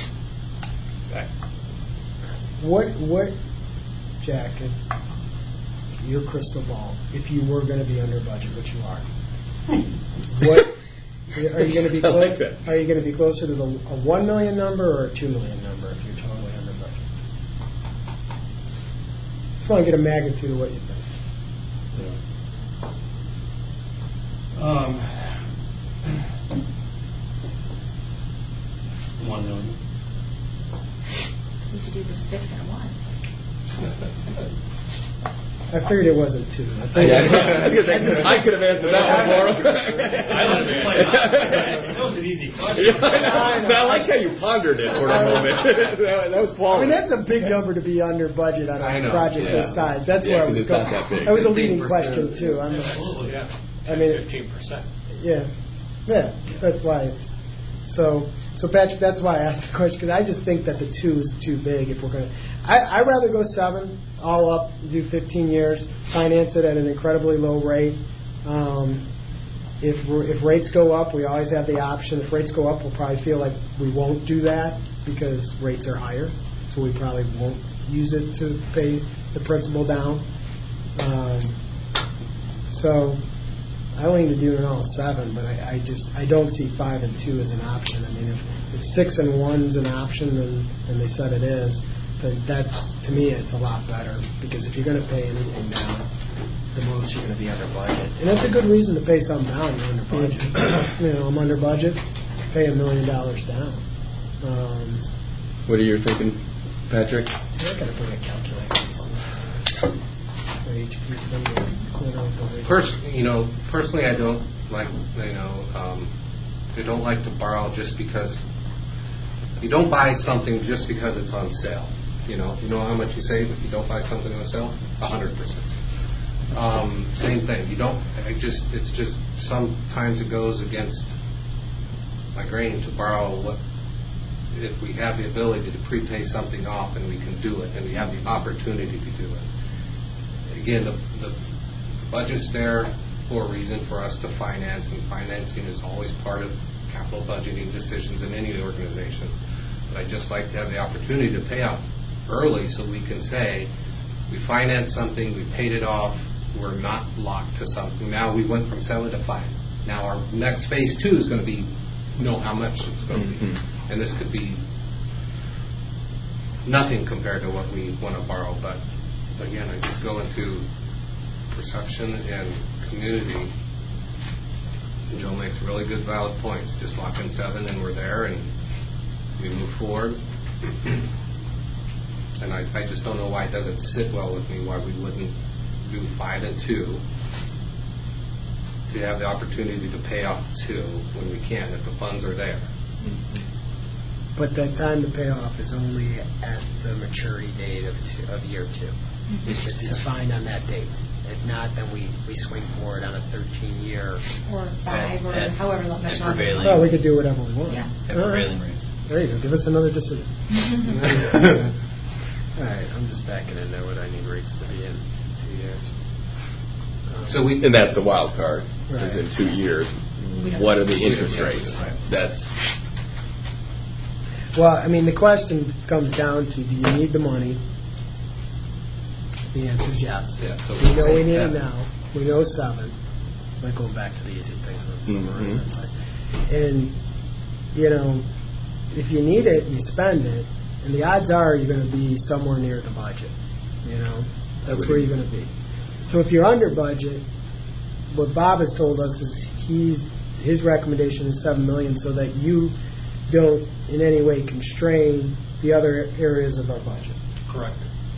What, what, Jack, if your crystal ball, if you were going to be under budget, which you are, what are you going to be? I like clo- that. Are you going to be closer to the a one million number or a two million number if you're totally under budget? Just want to get a magnitude of what you think. Um, one million. Need to do the six and a one. I figured it wasn't two. I, Yeah, figured I, was gonna say, I could have answered that one for him. I let him play. That was an easy question. I like how you pondered it for a moment. that, that was I quality. mean, that's a big number to be under budget on a I know, project yeah. this size. That's Yeah, where I 'cause was it's going. not that big. That was a leading fifteen question percent. too. I'm, Absolutely, yeah. I mean, fifteen percent. yeah, yeah. That's why it's so. So Patrick, that's why I asked the question, because I just think that the two is too big. If we're going to, I'd rather go seven, all up, do fifteen years, finance it at an incredibly low rate. Um, if we're, if rates go up, we always have the option. If rates go up, we'll probably feel like we won't do that because rates are higher. So we probably won't use it to pay the principal down. Um, so I don't need to do it all seven, but I, I just I don't see five and two as an option. I mean, if, if six and one's an option, and, and they said it is, then that's, to me, it's a lot better, because if you're going to pay anything down, the most you're going to be under budget, and that's a good reason to pay something down. You're under budget. You know, I'm under budget, pay a million dollars down. Um, What are you thinking, Patrick? I got to bring a calculator. H P, because I'm going to clean out the rate. Pers- you know, personally, I don't like, you know, um, I don't like to borrow just because you don't buy something just because it's on sale. You know, you know how much you save if you don't buy something on sale? A hundred percent. Um, same thing. You don't. I just. It's just sometimes it goes against my grain to borrow what if we have the ability to prepay something off and we can do it and we have the opportunity to do it. Again, the, the budget's there for a reason for us to finance, and financing is always part of capital budgeting decisions in any organization. But I just like to have the opportunity to pay out early so we can say we financed something, we paid it off, we're not locked to something. Now we went from seven to five. Now our next phase two is going to be know how much it's going to Mm-hmm. be. And this could be nothing compared to what we want to borrow, but again, I just go into perception and community. And Joe makes really good, valid points. Just lock in seven, and we're there, and we move forward. And I, I just don't know why it doesn't sit well with me. Why we wouldn't do five and two to have the opportunity to pay off two when we can, if the funds are there. But that time to pay off is only at the maturity date of two, of year two. It's, it's defined on that date. If not, then we, we swing forward on a thirteen-year. Or five, or At- however long. at much longer. prevailing. Well, we could do whatever we want. Yeah. At All right. prevailing rates. There you go. Give us another decision. All right, I'm just backing in there what I need rates to be in two years. Um, So we And that's the wild card. Right. Is in two years, We don't- what are the We don't interest know. rates? That's Well, I mean, the question comes down to, do you need the money? The answer is yes. Yeah, so We know we say need it seven. now. We know seven. Like going back to the easy things on summer Mhm. and such. And, you know, if you need it, you spend it. And the odds are you're going to be somewhere near the budget. You know, that's where you're going to be. So if you're under budget, what Bob has told us is he's his recommendation is seven million, so that you don't in any way constrain the other areas of our budget. Correct.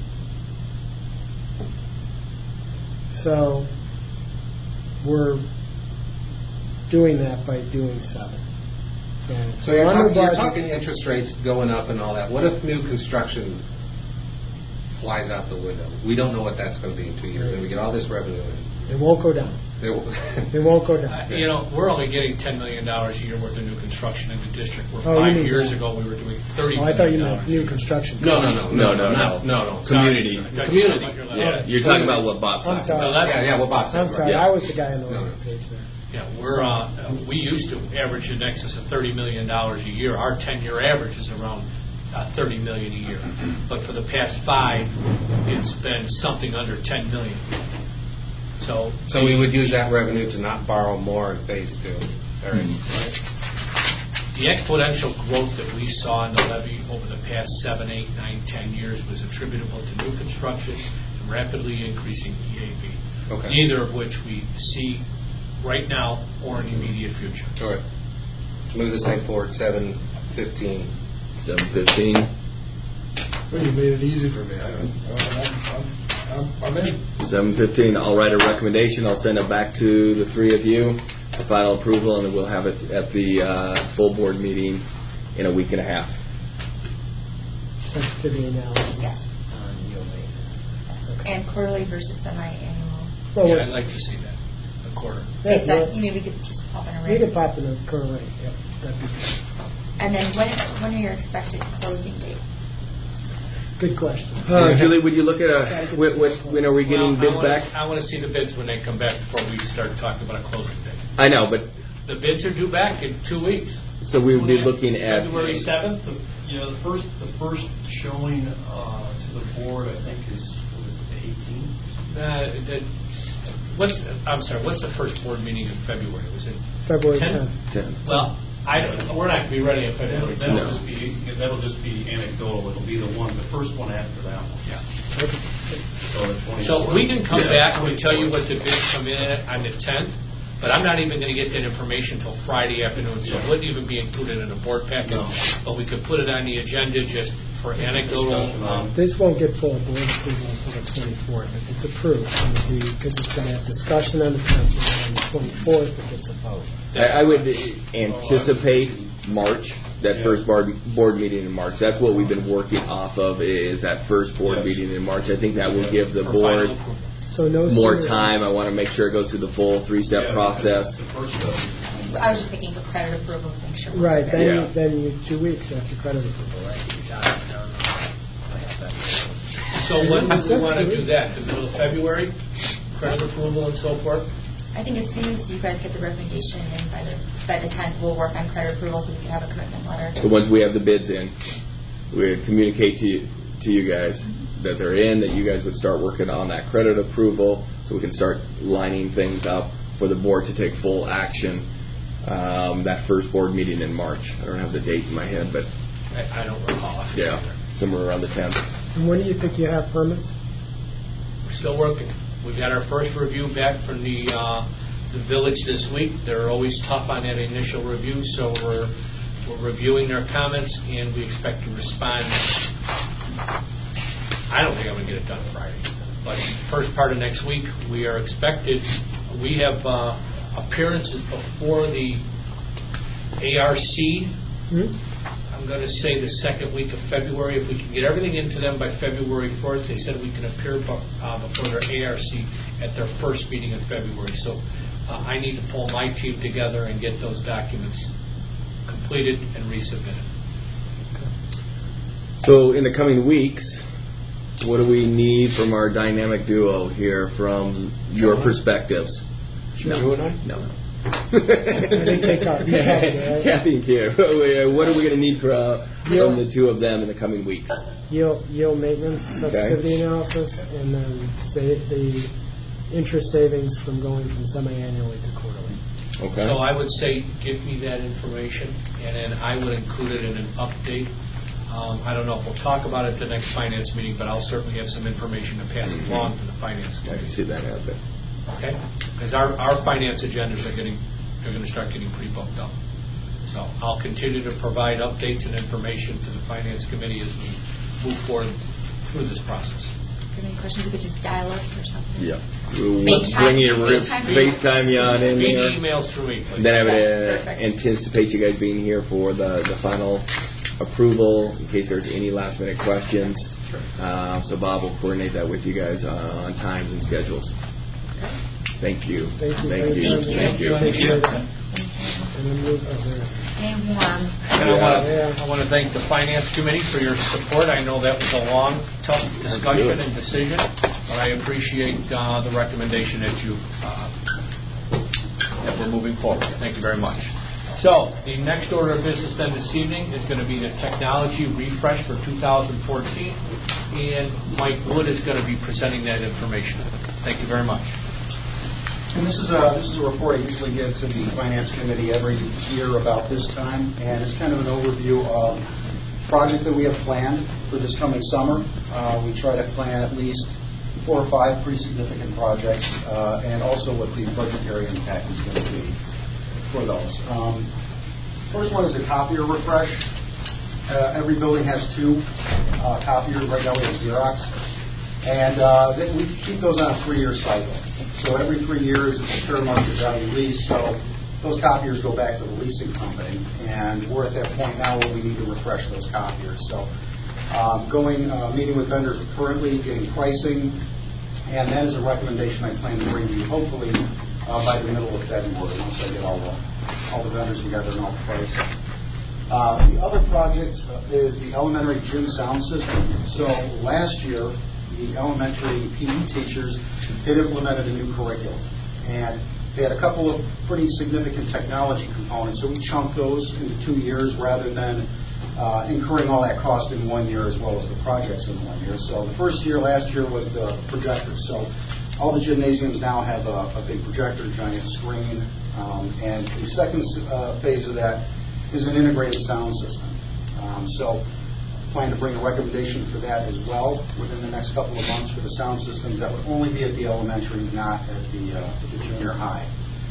So we're doing that by doing seven. So, So you're, we're under talk, you're budget. talking interest rates going up and all that. What if new construction flies out the window? We don't know what that's going to be in two years, and we get all this revenue in. It won't go down. It won't go down. Uh, You know, we're only getting ten million dollars a year worth of new construction in the district, where Oh, you five mean years that. ago, we were doing thirty Oh, I million dollars. thought you meant new construction. No, no, no, No, no, not- no. no, no. Community. I thought Community. you were talking about your Yeah, level. you're talking about what Bob's I'm talking sorry. about. Yeah, yeah, what Bob said. I'm sorry, Yeah. I was the guy on the No, wrong no. page there. Yeah, we're, uh, we used to average in excess of thirty million dollars a year. Our ten-year average is around uh, thirty million dollars a year. But for the past five, it's been something under ten million dollars. So. So we would use that revenue to not borrow more in phase two. All right. The exponential growth that we saw in the levy over the past seven, eight, nine, ten years was attributable to new construction and rapidly increasing E A V. Okay. Neither of which we see right now or in the immediate future. All right. Move this thing forward, seven fifteen. seven fifteen. Well, you made it easy for me. I don't, I'm, I'm, I'm, I'm in. seven fifteen, I'll write a recommendation, I'll send it back to the three of you for final approval, and then we'll have it at the uh, full board meeting in a week and a half. Sensitivity analysis Yes. on yield maintenance. Okay. And quarterly versus semi-annual. Well, Yeah, we- I'd like to see that, a quarter. yeah, Is that, well, you mean we could just pop in a We rate? can pop in a current rate, yep, that'd be good. And then when, when are your expected closing dates? Good question. Uh, Julie, would you look at a, when, when- when are we getting Well, I bids wanna- back? I want to see the bids when they come back before we start talking about a closing date. I know, but, The bids are due back in two weeks. so we would be looking at, February seventh. The- You know, the first, the first showing uh, to the board, I think, is, what is it, the eighteenth? Uh, the- What's, I'm sorry, what's the first board meeting in February? Was it? February tenth? tenth. tenth. Well, I, don't- we're not going to be ready in February. That'll No. just be, that'll just be anecdotal. It'll be the one, the first one after that one. Yeah. So the twenty-fourth. So we can come Yeah. back and tell you what the bids come in at on the tenth, but I'm not even going to get that information until Friday afternoon, so it Yeah. wouldn't even be included in a board packet. No. But we could put it on the agenda just for anecdotal. Discussion um, on- This won't get full board approval until the twenty-fourth. If it's approved, because it's going to have discussion on the tenth, and then on the twenty-fourth, it gets a vote. I I would anticipate March, that Yeah. first board, board meeting in March. That's what we've been working off of, is that first board Yes. meeting in March. I think that will Yeah. give the for board final approval. So no more sooner- time. I want to make sure it goes through the full three-step Yeah, process. The first doesn't. I was just thinking for credit approval, make sure. we're Right, good. then, Yeah. you- then you, two weeks after credit approval, right? You got it. I don't know. I have that. So when would we That's want to good. do that? The middle of February? Credit approval and so forth? I think as soon as you guys get the recommendation in by the, by the tenth, we'll work on credit approval so we can have a commitment letter. So once we have the bids in, we would communicate to you, to you guys that they're in, that you guys would start working on that credit approval, so we can start lining things up for the board to take full action. Um, that first board meeting in March. I don't have the date in my head, but I I don't recall. yeah, somewhere around the tenth. And when do you think you have permits? We're still working. We got our first review back from the, uh, the village this week. They're always tough on that initial review, so we're, we're reviewing their comments, and we expect to respond. I don't think I'm going to get it done Friday, but first part of next week, we are expected, we have uh, appearances before the A R C. Hmm? I'm going to say the second week of February. If we can get everything into them by February fourth, they said we can appear bu- uh, before their A R C at their first meeting in February. So uh, I need to pull my team together and get those documents completed and resubmitted. So in the coming weeks, what do we need from our dynamic duo here from your John? perspectives? Sure. No. You and I? No. no. they take out- you have it, right? Kathy and Kim. What are we going to need from, from the two of them in the coming weeks? Yield, yield maintenance, sensitivity analysis, and then say the interest savings from going from semi-annually to quarterly. Okay. So I would say, give me that information, and then I would include it in an update. Um, I don't know if we'll talk about it at the next finance meeting, but I'll certainly have some information to pass Mhm. along to the finance I can committee. see that happen. Okay? Because our, our finance agendas are getting, they're going to start getting pretty booked up. So I'll continue to provide updates and information to the finance committee as we move forward through this process. If you have any questions, you could just dial us or something. Yeah. Let's FaceTime- bring you FaceTime. FaceTime you on in Feed here. emails through me, please. Then I would Yeah, uh, perfect. anticipate you guys being here for the, the final approval in case there's any last minute questions. Uh, so Bob will coordinate that with you guys uh, on times and schedules. Okay. Thank you. Thank you. Thank you. Thank you. Thank you. And then move, oh, there. Stay warm. And I want to, Yeah. I want to thank the Finance Committee for your support. I know that was a long, tough discussion and decision, but I appreciate uh, the recommendation that you, uh, that we're moving forward. Thank you very much. So, the next order of business then this evening is going to be the technology refresh for two thousand fourteen, and Mike Wood is going to be presenting that information. Thank you very much. And this is a this is a report I usually give to the Finance Committee every year about this time, and it's kind of an overview of projects that we have planned for this coming summer. Uh, we try to plan at least four or five pretty significant projects, uh, and also what the budgetary impact is going to be for those. Um, first one is a copier refresh. Uh, every building has two uh, copiers. Right now we have Xerox. And uh, then we keep those on a three-year cycle. So every three years it's a fair market value lease. So those copiers go back to the leasing company. And we're at that point now where we need to refresh those copiers. So um, going, uh, meeting with vendors currently, getting pricing. And that is a recommendation I plan to bring to you hopefully uh, by the middle of February once I get all the, all the vendors together and all the pricing. Uh, the other project is the elementary gym sound system. So last year, the elementary P E teachers had implemented a new curriculum. And they had a couple of pretty significant technology components, so we chunked those into two years rather than uh, incurring all that cost in one year as well as the projects in one year. So the first year, last year, was the projector. So all the gymnasiums now have a, a big projector, giant screen. Um, and the second uh, phase of that is an integrated sound system. Um, so plan to bring a recommendation for that as well within the next couple of months for the sound systems. That would only be at the elementary, not at the, uh, at the junior high.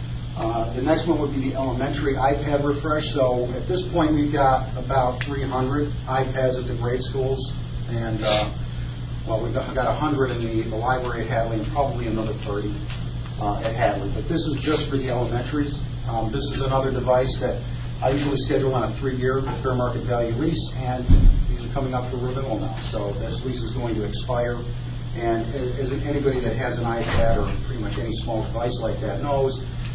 Uh, the next one would be the elementary iPad refresh. So at this point, we've got about three hundred iPads at the grade schools, and uh, well, we've got one hundred in the, the library at Hadley, and probably another thirty uh, at Hadley. But this is just for the elementaries. Um, this is another device that I usually schedule on a three-year fair market value lease, and these are coming up for renewal now. So this lease is going to expire, and as anybody that has an iPad or pretty much any small device like that knows,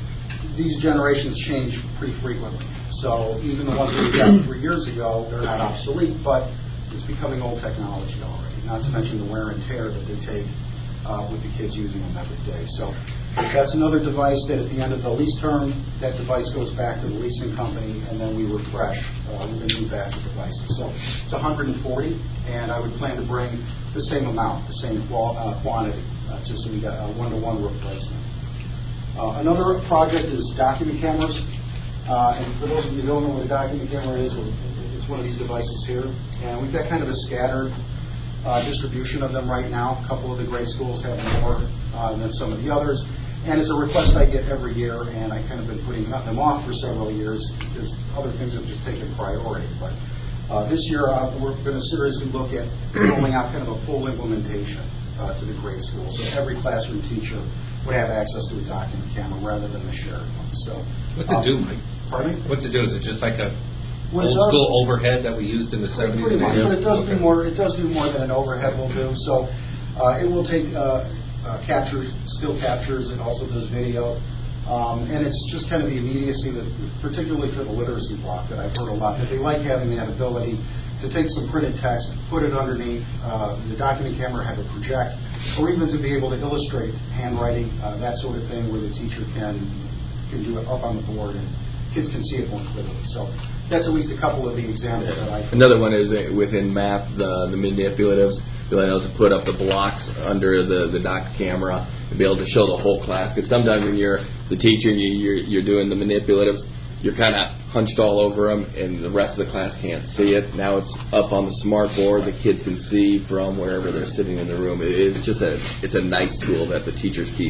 these generations change pretty frequently. So even the ones that we got three years ago, they're not obsolete, but it's becoming old technology already, not to mention the wear and tear that they take Uh, with the kids using them every day. So that's another device that at the end of the lease term, that device goes back to the leasing company, and then we refresh uh, with a new batch of devices. So it's one hundred forty, and I would plan to bring the same amount, the same qual- uh, quantity, uh, just so we got a one-to-one replacement. Uh, another project is document cameras. Uh, and for those of you who don't know what a document camera is, it's one of these devices here. And we've got kind of a scattered Uh, distribution of them right now. A couple of the grade schools have more uh, than some of the others. And it's a request I get every year, and I've kind of been putting them off for several years because other things have just taken priority. But uh, this year, uh, we're going to seriously look at rolling out kind of a full implementation uh, to the grade school. So every classroom teacher would have access to a document camera rather than the shared one. So, what to um, do, Mike? Pardon me? What to do? Is it just like a Well, old does, school overhead that we used in the seventies? Pretty much, but it does okay. do more. It does do more than an overhead will do. So uh, it will take uh, uh, captures, still captures. It also does video, um, and it's just kind of the immediacy that, particularly for the literacy block, that I've heard a lot. That they like having that ability to take some printed text, put it underneath uh, the document camera, have it project, or even to be able to illustrate handwriting, uh, that sort of thing, where the teacher can can do it up on the board and kids can see it more clearly. So that's at least a couple of the examples that I. Another one is within math, the the manipulatives, being able to put up the blocks under the the dock camera and be able to show the whole class. Because sometimes when you're the teacher and you, you're you're doing the manipulatives, you're kind of hunched all over them, and the rest of the class can't see it. Now it's up on the smart board; the kids can see from wherever they're sitting in the room. It's just a it's a nice tool that the teachers keep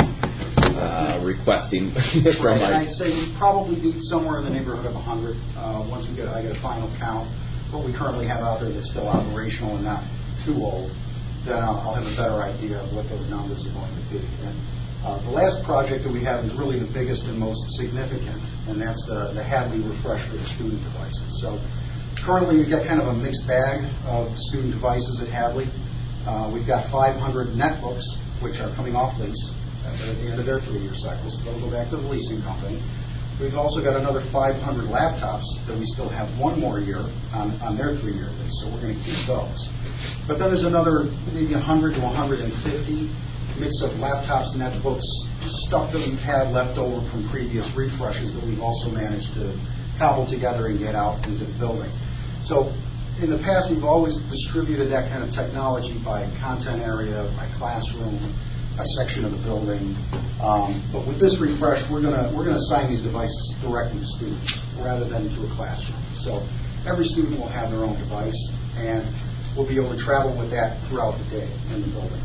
uh, requesting from. Right, and I'd say we probably be somewhere in the neighborhood of one hundred uh, once we get I get a final count. What we currently have out there that's still operational and not too old, then I'll, I'll have a better idea of what those numbers are going to be. And uh, the last project that we have is really the biggest and most significant, and that's the, the Hadley refresh for the student devices. So currently we've got kind of a mixed bag of student devices at Hadley. Uh, we've got five hundred netbooks, which are coming off lease. at the end of their three-year cycle, so they'll go back to the leasing company. We've also got another five hundred laptops that we still have one more year on, on their three-year lease, so we're going to keep those. But then there's another maybe one hundred to one hundred fifty mix of laptops, netbooks, stuff that we've had left over from previous refreshes that we've also managed to cobble together and get out into the building. So in the past, we've always distributed that kind of technology by content area, by classroom, by section of the building. Um, but with this refresh, we're going to we're going to assign these devices directly to students rather than to a classroom. So every student will have their own device, and we'll be able to travel with that throughout the day in the building.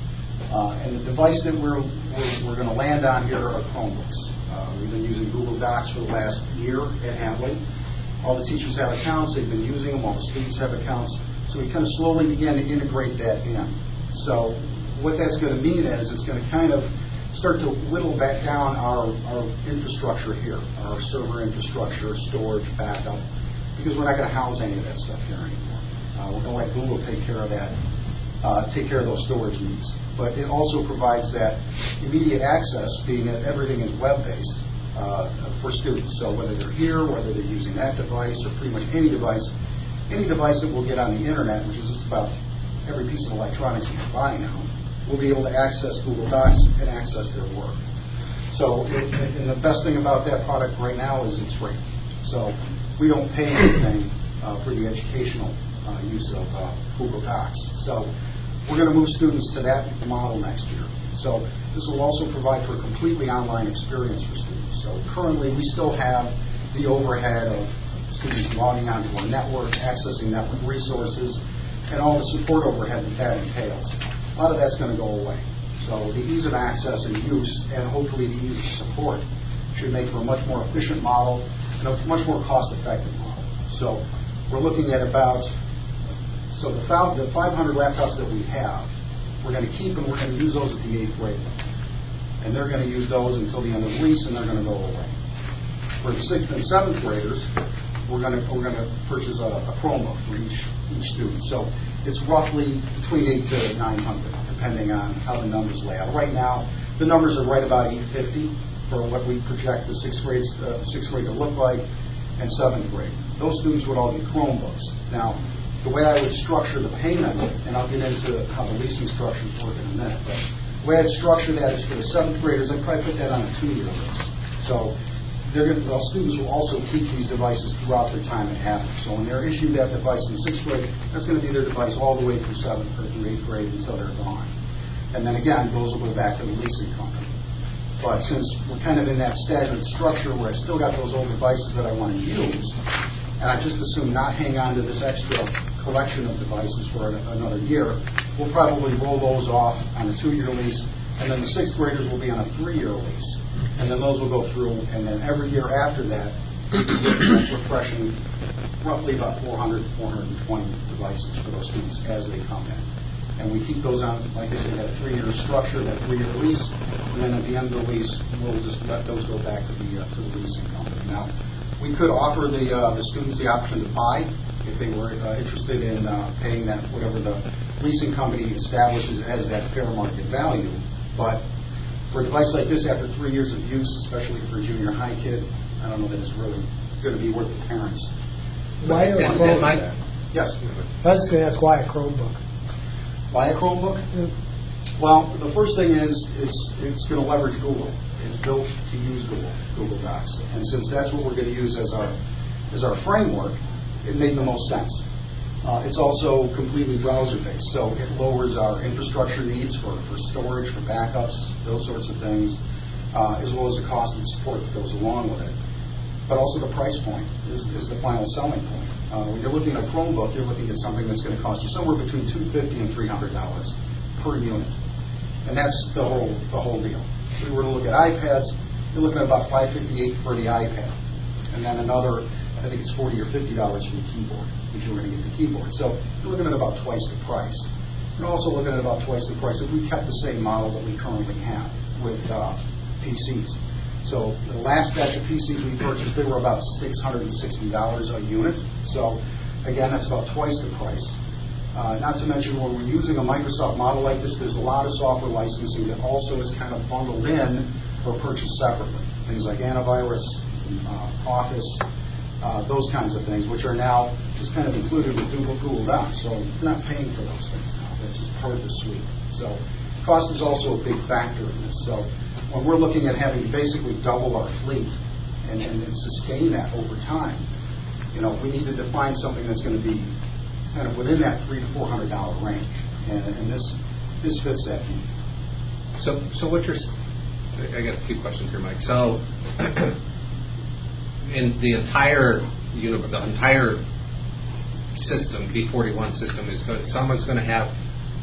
Uh, and the device that we're we're, we're going to land on here are Chromebooks. Uh, we've been using Google Docs for the last year at Handley. All the teachers have accounts. They've been using them. All the students have accounts. So we kind of slowly began to integrate that in. So what that's going to mean is it's going to kind of start to whittle back down our, our infrastructure here, our server infrastructure, storage, backup, because we're not going to house any of that stuff here anymore. Uh, we're going to let Google take care of that, uh, take care of those storage needs. But it also provides that immediate access, being that everything is web-based uh, for students. So whether they're here, whether they're using that device, or pretty much any device, any device that will get on the internet, which is just about every piece of electronics you can buy now, will be able to access Google Docs and access their work. So, it, and the best thing about that product right now is it's free. So we don't pay anything uh, for the educational uh, use of uh, Google Docs. So we're going to move students to that model next year. So this will also provide for a completely online experience for students. So currently we still have the overhead of students logging onto our network, accessing network resources, and all the support overhead that that entails. A lot of that's going to go away. So the ease of access and use, and hopefully the ease of support, should make for a much more efficient model and a much more cost-effective model. So we're looking at about, so the, the five hundred laptops that we have, we're going to keep and we're going to use those at the eighth grade level. And they're going to use those until the end of the lease, and they're going to go away. For the sixth and seventh graders, we're going to we're going to purchase a, a Chromebook for each each student. So it's roughly between eight to nine hundred, depending on how the numbers lay out. Right now, the numbers are right about eight fifty for what we project the sixth grade uh, sixth grade to look like, and seventh grade. Those students would all get Chromebooks. Now, the way I would structure the payment, and I'll get into how the leasing structures work in a minute, but the way I'd structure that is for the seventh graders, I'd probably put that on a two-year lease. So they're going to, well, students will also keep these devices throughout their time at Handley. So when they're issued that device in sixth grade, that's going to be their device all the way through seventh or through eighth grade until they're gone. And then again, those will go back to the leasing company. But since we're kind of in that staggered structure where I still got those old devices that I want to use, and I just assume not hang on to this extra collection of devices for an, another year, we'll probably roll those off on a two-year lease, and then the sixth graders will be on a three-year lease. And then those will go through, and then every year after that, it's refreshing roughly about four hundred to four hundred twenty devices for those students as they come in. And we keep those on, like I said, that three-year structure, that three-year lease, and then at the end of the lease, we'll just let those go back to the uh, to the leasing company. Now, we could offer the uh, the students the option to buy if they were uh, interested in uh, paying that whatever the leasing company establishes as that fair market value. But for a device like this, after three years of use, especially for a junior high kid, I don't know that it's really going to be worth the parents. Why a Chromebook? Yes. I was going to ask why a Chromebook. Buy a Chromebook? Yeah. Well, the first thing is it's it's going to leverage Google. It's built to use Google, Google Docs. And since that's what we're going to use as our as our framework, it made the most sense. Uh, it's also completely browser-based, so it lowers our infrastructure needs for, for storage, for backups, those sorts of things, uh, as well as the cost and support that goes along with it. But also the price point is, is the final selling point. Uh, when you're looking at a Chromebook, you're looking at something that's going to cost you somewhere between two hundred fifty dollars and three hundred dollars per unit. And that's the whole the whole deal. If we were to look at iPads, you're looking at about five hundred fifty-eight dollars for the iPad. And then another, I think it's forty dollars or fifty dollars for the keyboard, if you were going to get the keyboard. So you're looking at about twice the price. You're also looking at about twice the price if we kept the same model that we currently have with uh, P Cs. So the last batch of P Cs we purchased, they were about six hundred sixty dollars a unit. So again, that's about twice the price. Uh, Not to mention, when we're using a Microsoft model like this, there's a lot of software licensing that also is kind of bundled in or purchased separately. Things like antivirus, uh, Office, uh, those kinds of things, which are now just kind of included with Google Google Docs. So we're not paying for those things now. That's just part of the suite. So cost is also a big factor in this. So when we're looking at having to basically double our fleet and, and, and sustain that over time, you know, we need to define something that's going to be kind of within that three to four hundred dollar range, and, and this this fits that need. So, so what you're, I got a few questions here, Mike. So, in the entire universe, the entire system, B forty-one system, is going, someone's going to have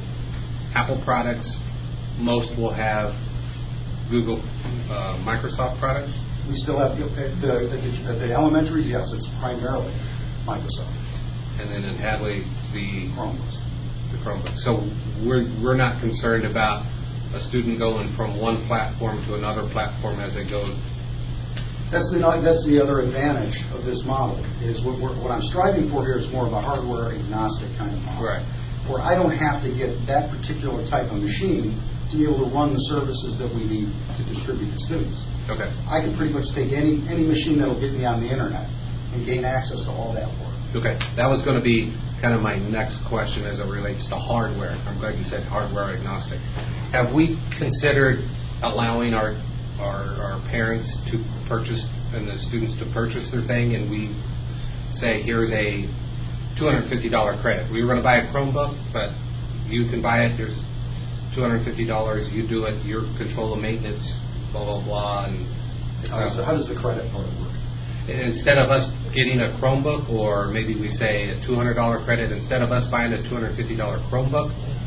Apple products. Most will have Google, uh, Microsoft products. We still have at the, the, at the elementaries. Yes, it's primarily Microsoft. And then in Hadley, the Chromebooks. The Chromebook. So we're we're not concerned about a student going from one platform to another platform as they go. That's the that's the other advantage of this model. Is what, we're, what I'm striving for here is more of a hardware agnostic kind of model, right? Where I don't have to get that particular type of machine to be able to run the services that we need to distribute to students. Okay. I can pretty much take any any machine that'll get me on the internet and gain access to all that work. Okay, that was going to be kind of my next question as it relates to hardware. I'm glad you said hardware agnostic. Have we considered allowing our our, our parents to purchase and the students to purchase their thing, and we say, here's a two hundred fifty dollars credit. We were going to buy a Chromebook, but you can buy it. There's two hundred fifty dollars. You do it. Your control of maintenance, blah, blah, blah. And how does, the, how does the credit part work? Instead of us getting a Chromebook, or maybe we say a two hundred dollars credit, instead of us buying a two hundred fifty dollars Chromebook,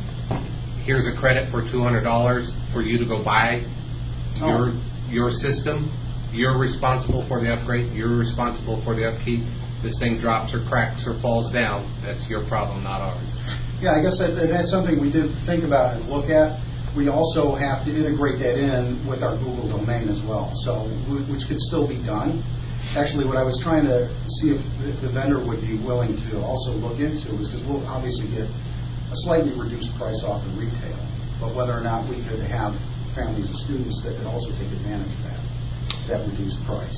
here's a credit for two hundred dollars for you to go buy oh. your your system. You're responsible for the upgrade. You're responsible for the upkeep. This thing drops or cracks or falls down, that's your problem, not ours. Yeah, I guess that, that's something we did think about and look at. We also have to integrate that in with our Google domain as well, so which could still be done. Actually, what I was trying to see if, if the vendor would be willing to also look into is because we'll obviously get a slightly reduced price off the retail, but whether or not we could have families and students that could also take advantage of that, that reduced price.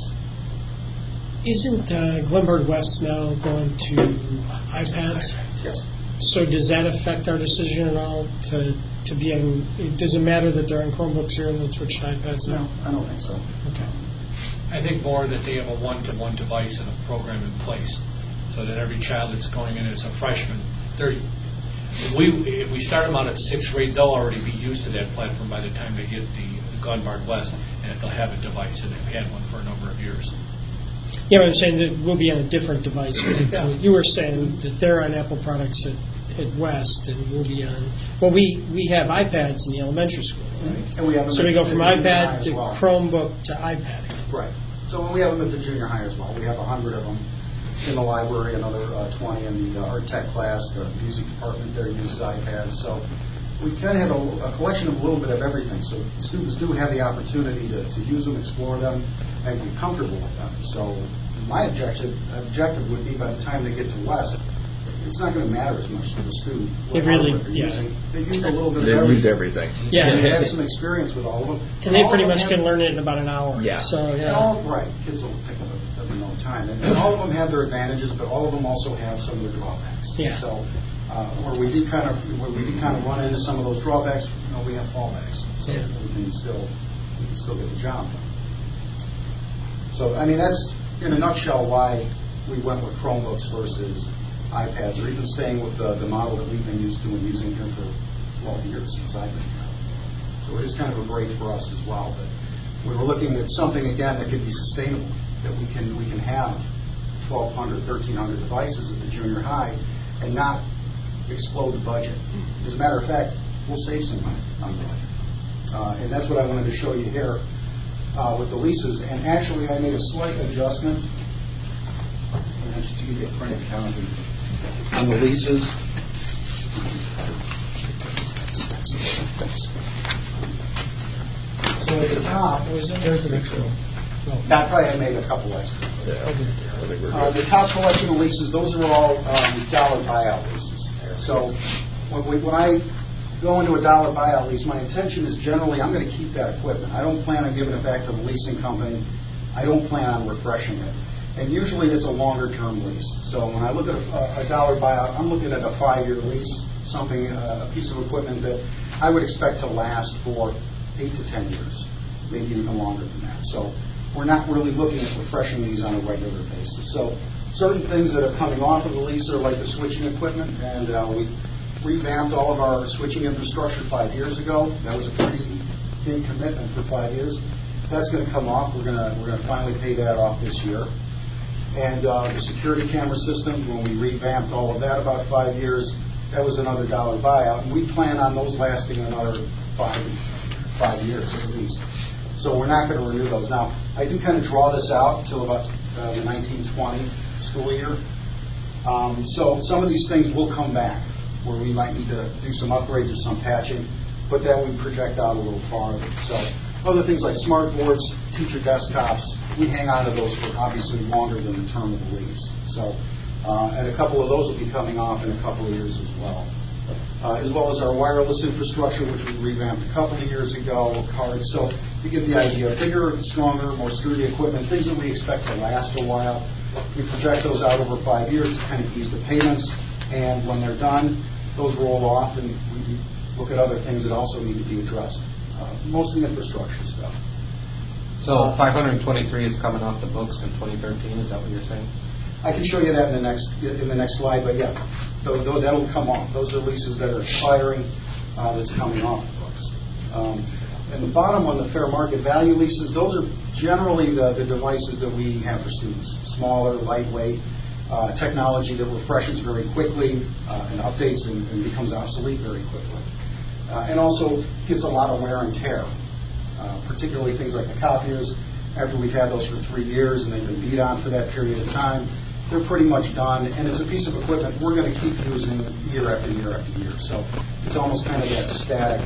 Isn't uh, Glenbard West now going to iPads? Yes. So does that affect our decision at all to to be on? Does it matter that they're on Chromebooks here and then switch to iPads now? No, I don't think so. Okay. I think more that they have a one-to-one device and a program in place, so that every child that's going in as a freshman, they're, if we if we start them out at sixth grade, they'll already be used to that platform by the time they hit the, the Glenbard West, and they'll have a device, and they've had one for a number of years. Yeah, I'm saying that we'll be on a different device. Yeah. You were saying that they're on Apple products at, at West, and we'll be on. Well, we, we have iPads in the elementary school, right? And we have them so we go from iPad to well. Chromebook to iPad. Right. So when we have them at the junior high as well, we have a hundred of them in the library, another uh, twenty in the uh, art tech class, the music department there uses iPads. So we kind of have a, a collection of a little bit of everything. So students do have the opportunity to, to use them, explore them, and be comfortable with them. So my objective objective would be by the time they get to West, it's not going to matter as much to the student. It really, yeah. Using. They use a little bit they of everything. use everything. Yeah. They have some experience with all of them. And they all pretty much have, can learn it in about an hour. Yeah. So, yeah. All, right. Kids will pick up at their own time. And, and all of them have their advantages, but all of them also have some of their drawbacks. Yeah. So uh, where we do kind of where we do kind of run into some of those drawbacks, you know, we have fallbacks. So yeah. we can still we can still get the job done. So I mean that's in a nutshell why we went with Chromebooks versus iPads, or even staying with the, the model that we've been used to and using here for twelve years since I've been here. So it is kind of a break for us as well. But we were looking at something, again, that could be sustainable, that we can we can have twelve hundred, thirteen hundred devices at the junior high and not explode the budget. As a matter of fact, we'll save some money on the budget. Uh, and that's what I wanted to show you here uh, with the leases. And actually, I made a slight adjustment. And just to give you a printed copy on the leases. So at the top, there's an extra. That probably I made a couple extra. Yeah. Uh, the top collection of leases, those are all um, dollar buyout leases there. So when, we, when I go into a dollar buyout lease, my intention is generally I'm going to keep that equipment. I don't plan on giving it back to the leasing company. I don't plan on refreshing it. And usually it's a longer-term lease. So when I look at a, a dollar buyout, I'm looking at a five-year lease, something, uh, a piece of equipment that I would expect to last for eight to ten years, maybe even longer than that. So we're not really looking at refreshing these on a regular basis. So certain things that are coming off of the lease are like the switching equipment, and uh, we revamped all of our switching infrastructure five years ago. That was a pretty big commitment for five years. That's going to come off. We're going to we're going to finally pay that off this year. And uh, the security camera system, when we revamped all of that about five years, that was another dollar buyout. And we plan on those lasting another five five years at least. So we're not going to renew those. Now, I do kind of draw this out until about uh, the nineteen twenty school year. Um, so some of these things will come back where we might need to do some upgrades or some patching, but that we project out a little farther. So other things like smart boards, teacher desktops, we hang on to those for obviously longer than the term of the lease. So, uh, and a couple of those will be coming off in a couple of years as well. Uh, as well as our wireless infrastructure, which we revamped a couple of years ago, cards. So you get the idea. Bigger, stronger, more sturdy equipment, things that we expect to last a while. We project those out over five years to kind of ease the payments. And when they're done, those roll off, and we look at other things that also need to be addressed. Uh, mostly infrastructure stuff. So five hundred twenty-three is coming off the books in twenty thirteen. Is that what you're saying? I can show you that in the next in the next slide, but yeah, though, though that'll come off. Those are leases that are expiring. Uh, that's coming off the books. Um, and the bottom one, the fair market value leases, those are generally the, the devices that we have for students. Smaller, lightweight, uh, technology that refreshes very quickly uh, and updates and, and becomes obsolete very quickly. Uh, and also gets a lot of wear and tear, uh, particularly things like the copiers. After we've had those for three years and they've been beat on for that period of time, they're pretty much done. And it's a piece of equipment we're going to keep using year after year after year. So it's almost kind of that static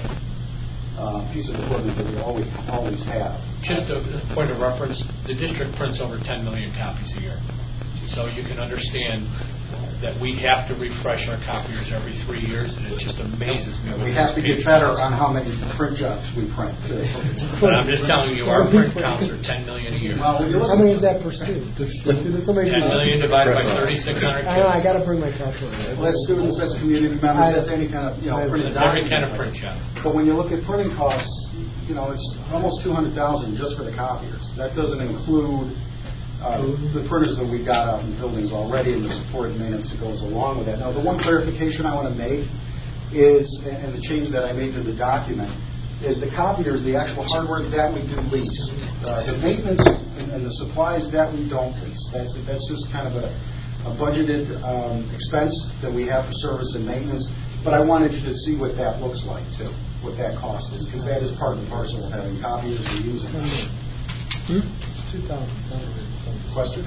uh, piece of equipment that we always always have. Just a point of reference, the district prints over ten million copies a year. So you can understand that we have to refresh our copiers every three years, and it just amazes me. We have to get better on how many print jobs we print. But I'm just telling you, our print counts are ten million a year. Well, how many is that per student? ten million divided by thirty-six hundred. I know, I got to bring my calculator. Well, that's students, that's community members, that's any kind of, you know, printed That's every document. kind of print job. But when you look at printing costs, you know, it's almost two hundred thousand dollars just for the copiers. That doesn't include Uh, the printers that we got out in buildings already and the support and maintenance that goes along with that. Now, the one clarification I want to make is, and the change that I made to the document, is the copiers, the actual hardware that we do lease. Uh, the maintenance and, and the supplies that we don't lease. That's that's just kind of a, a budgeted um, expense that we have for service and maintenance. But I wanted you to see what that looks like, too, what that cost is, because that is part and parcel of having copiers and using them. Hmm? two thousand. Question?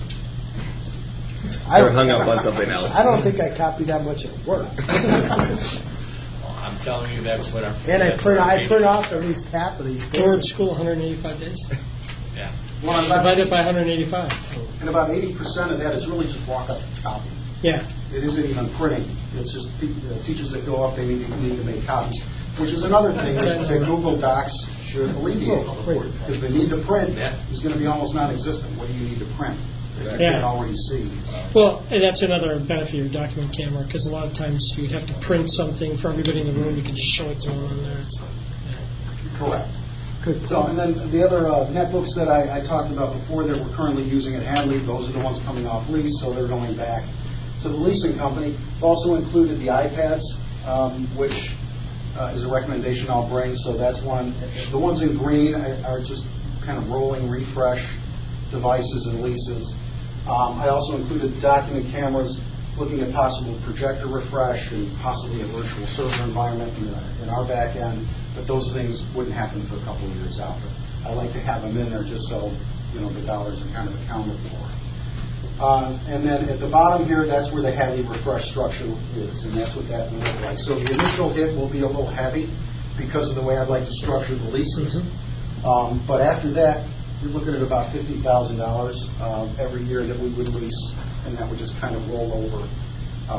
I They're hung up on something else. I don't think I copied that much at work. Well, I'm telling you, that's what our... And I print, I print off at least half of these. George School, one hundred eighty-five days. Yeah. Well, divided by one hundred eighty-five. And about eighty percent of that is really just walk up and copy. Yeah. It isn't even printing. It's just uh, teachers that go up, they need to, need to make copies, which is another thing that, that Google Docs should alleviate. Because the need to print yeah. is going to be almost non-existent. What do you need to print? That you yeah. can already see. Well, and that's another benefit of your document camera, because a lot of times you'd have to print something for everybody in the room. You can just show it to them on there. It's, yeah. Correct. Good. So, and then the other uh, netbooks that I, I talked about before that we're currently using at Hadley, those are the ones coming off lease, so they're going back to the leasing company. Also included the iPads, um, which uh, is a recommendation I'll bring. So that's one. The ones in green are just kind of rolling refresh devices and leases. Um, I also included document cameras, looking at possible projector refresh and possibly a virtual server environment in, uh, in our back end. But those things wouldn't happen for a couple of years out. But I like to have them in there just so you know the dollars are kind of accounted for. Uh, and then at the bottom here, that's where the Hadley refresh structure is, and that's what that will look like. So the initial hit will be a little heavy because of the way I'd like to structure the leases. Mm-hmm. Um, but after that, you're looking at about fifty thousand dollars uh, every year that we would lease, and that would just kind of roll over um,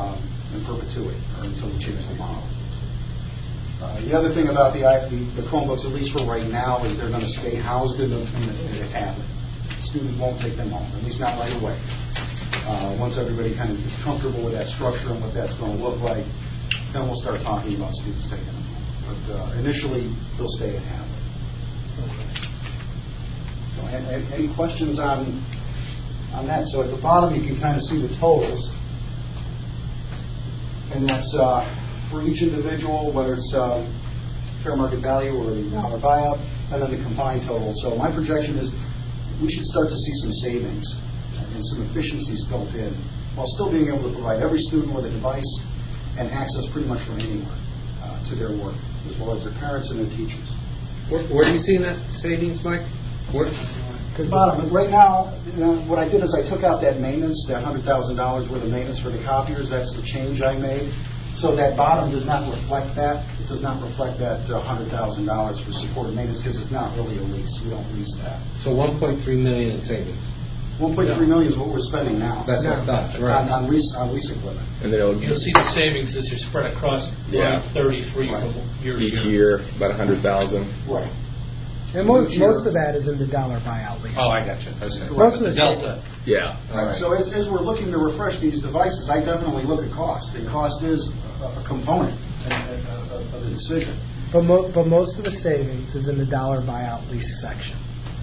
in perpetuity, or until we change the model. Uh, the other thing about the, the, the Chromebooks, at least for right now, is they're going to stay housed in, the, in, the, in a tablet. Students won't take them home, at least not right away. Uh, once everybody kind of gets comfortable with that structure and what that's going to look like, then we'll start talking about students taking them home. But uh, initially, they'll stay in tablet. Okay. So, and, and any questions on on that? So at the bottom, you can kind of see the totals, and that's. Uh, for each individual, whether it's uh, fair market value or the dollar buyout, and then the combined total. So my projection is we should start to see some savings and some efficiencies built in while still being able to provide every student with a device and access pretty much from anywhere uh, to their work, as well as their parents and their teachers. Where, where are you seeing that savings, Mike? Where? Because bottom, right now, you know, what I did is I took out that maintenance, that one hundred thousand dollars worth of maintenance for the copiers. That's the change I made. So that bottom does not reflect that. It does not reflect that uh, one hundred thousand dollars for supported maintenance because it's not really a lease. We don't lease that. So one point three million dollars in savings. one point three million dollars is what we're spending now. That's no, what I thought. Right. On, on, lease, on lease equipment. And then it'll, You'll see the savings as they're spread across Yeah. line thirty-three Right. from year to each year. year, about one hundred thousand. Right. And most, most of that is in the dollar buyout lease. Oh, I got you. Okay. Most of the Delta. Yeah. Right. So as, as we're looking to refresh these devices, I definitely look at cost. And cost is a, a component of, of the decision. But, mo- but most of the savings is in the dollar buyout lease section.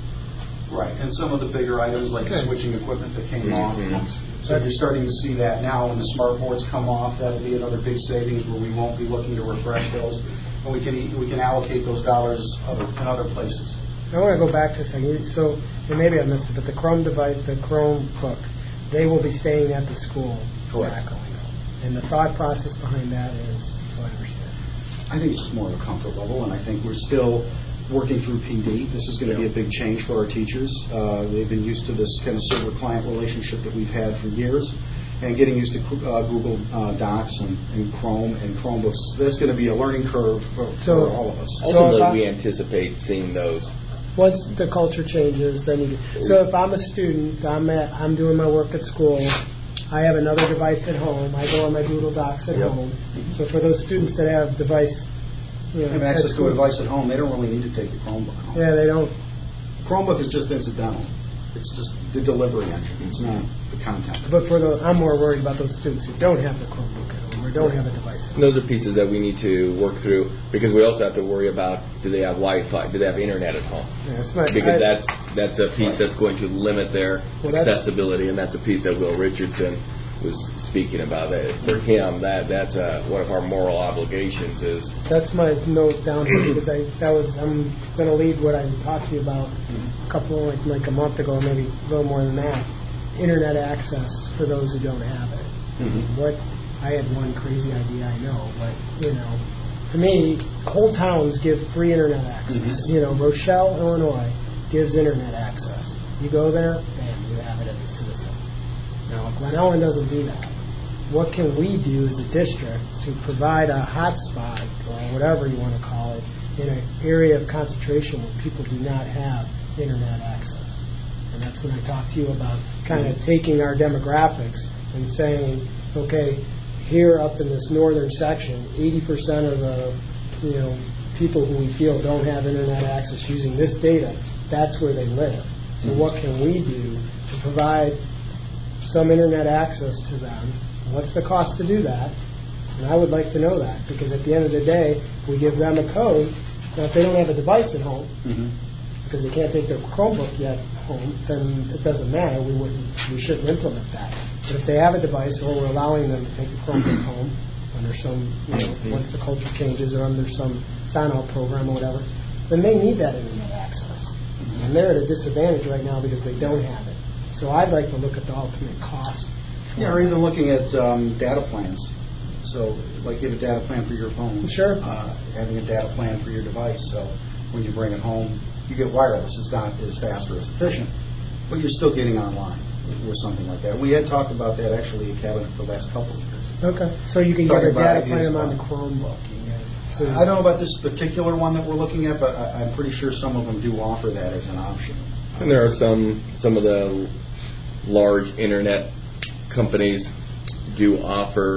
Right, and some of the bigger items like Okay. switching equipment that came Mhm. off. So you're starting to see that now when the smart boards come off. That'll be another big savings where we won't be looking to refresh those, and we can e- we can allocate those dollars other, in other places. I want to go back to a second. So, and maybe I missed it, but the Chrome device, the Chromebook, they will be staying at the school. Correct. Not going home. And the thought process behind that is, so I understand. I think it's just more of a comfort level, and I think we're still working through P D. This is going to be a big change for our teachers. Uh, they've been used to this kind of server-client relationship that we've had for years, and getting used to uh, Google uh, Docs and, and Chrome and Chromebooks. That's going to be a learning curve for, So- for all of us. Ultimately, if I- we anticipate seeing those. Once the culture changes, then you. So if I'm a student, I'm at, I'm doing my work at school. I have another device at home. I go on my Google Docs at Yep. home. So for those students that have device, you know, Have at access to school- a device at home, they don't really need to take the Chromebook home. Yeah, they don't. Chromebook is just incidental. It's just the delivery engine. It's not the content. But for the, I'm more worried about those students who don't have the Chromebook at home or don't have a device at And those are pieces that we need to work through because we also have to worry about do they have Wi-Fi, do they have internet at home? Yeah, that's my, Because I- that's that's a piece that's going to limit their Well, that's- accessibility, and that's a piece that Will Richardson was speaking about. That for him, that that's uh, one of our moral obligations is That's my note down here because I that was I'm going to lead what I talked to you about a couple like like a month ago, maybe a little more than that. Internet access for those who don't have it. Mm-hmm. What I had one crazy idea, I know, but you know, to me, whole towns give free internet access. Mhm. You know, Rochelle, Illinois, gives internet access. You go there, bam, you have it as a citizen. Now, Glen Ellen doesn't do that. What can we do as a district to provide a hotspot, or whatever you want to call it, in an area of concentration where people do not have internet access? And that's when I talked to you about kind of taking our demographics and saying, okay, here up in this northern section, eighty percent of the you know people who we feel don't have internet access using this data, that's where they live. So what can we do to provide some internet access to them? What's the cost to do that? And I would like to know that, because at the end of the day, we give them a code. Now, if they don't have a device at home, Mm-hmm. because they can't take their Chromebook yet home, then it doesn't matter. We wouldn't, we shouldn't implement that. But if they have a device, or we're allowing them to take the Chromebook home under some, you know, once the culture changes, or under some sign-out program or whatever, then they need that internet access. And they're at a disadvantage right now because they don't have it. So I'd like to look at the ultimate cost. Yeah, or even looking at um, data plans. So, like you have a data plan for your phone. Sure. Uh, having a data plan for your device. So, when you bring it home, you get wireless. It's not as fast or as efficient, but you're still getting online with something like that. We had talked about that actually in Cabinet for the last couple of years. Okay. So you can get Talking a about data ideas plan on the about- Chromebook. So I don't know about this particular one that we're looking at, but I, I'm pretty sure some of them do offer that as an option. and there are some some of the large internet companies do offer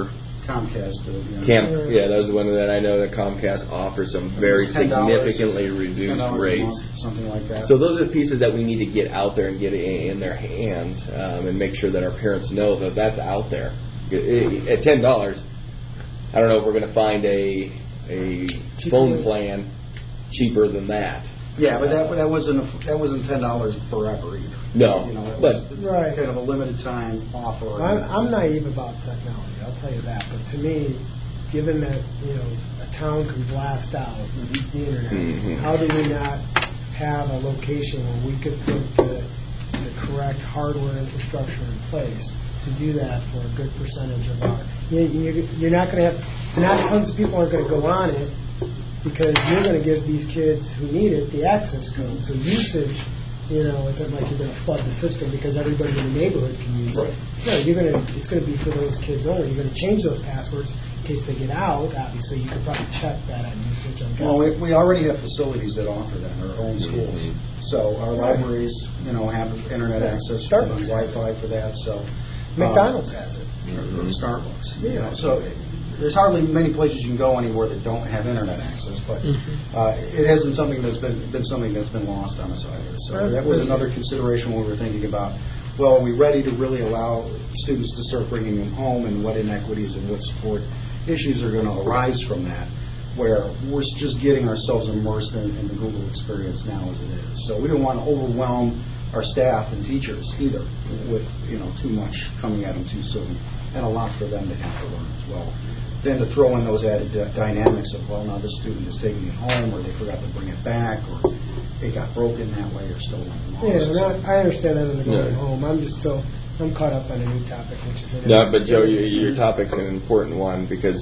Comcast. uh, you know. Camp, yeah, that was one that I know that Comcast offers some very ten dollars, significantly reduced ten dollars a rates. month, something like that. So those are the pieces that we need to get out there and get it in their hands, um, and make sure that our parents know that that's out there. At ten dollars, I don't know if we're going to find a a phone plan cheaper than that. Yeah, but that that wasn't a, that wasn't ten dollars forever either. No, you know, it but was right. kind of a limited time offer. I'm, I'm naive about technology, I'll tell you that. But to me, given that you know a town can blast out the internet, mm-hmm. how do we not have a location where we could put the, the correct hardware infrastructure in place to do that for a good percentage of our? You, you're, you're not going to have not tons of people aren't going to go on it because you're going to give these kids who need it the access code. So usage. You know, it's not like you're going to flood the system because everybody in the neighborhood can use it. No, you're going to. It's going to be for those kids only. You're going to change those passwords in case they get out. Obviously, you could probably check that on usage. I'm well, we, we already have facilities that offer that in our own schools. Mm-hmm. So our right. libraries, you know, have internet access, Starbucks Wi-Fi for that. So McDonald's uh, has it. Mm-hmm. Starbucks. Yeah. You know, so there's hardly many places you can go anywhere that don't have internet access, but mm-hmm. uh, it hasn't something that's been been something that's been lost on us either. So right. that was another consideration when we were thinking about, well, are we ready to really allow students to start bringing them home, and what inequities and what support issues are going to arise from that, where we're just getting ourselves immersed in, in the Google experience now as it is. So we don't want to overwhelm our staff and teachers either with you know too much coming at them too soon, and a lot for them to have to learn as well. Then to throw in those added d- dynamics of, well, now this student is taking it home, or they forgot to bring it back, or it got broken that way, or stolen. Yeah, not, I understand that in the going yeah. home. I'm just still, I'm caught up on a new topic, which is... No, but Joe, you, your topic's an important one, because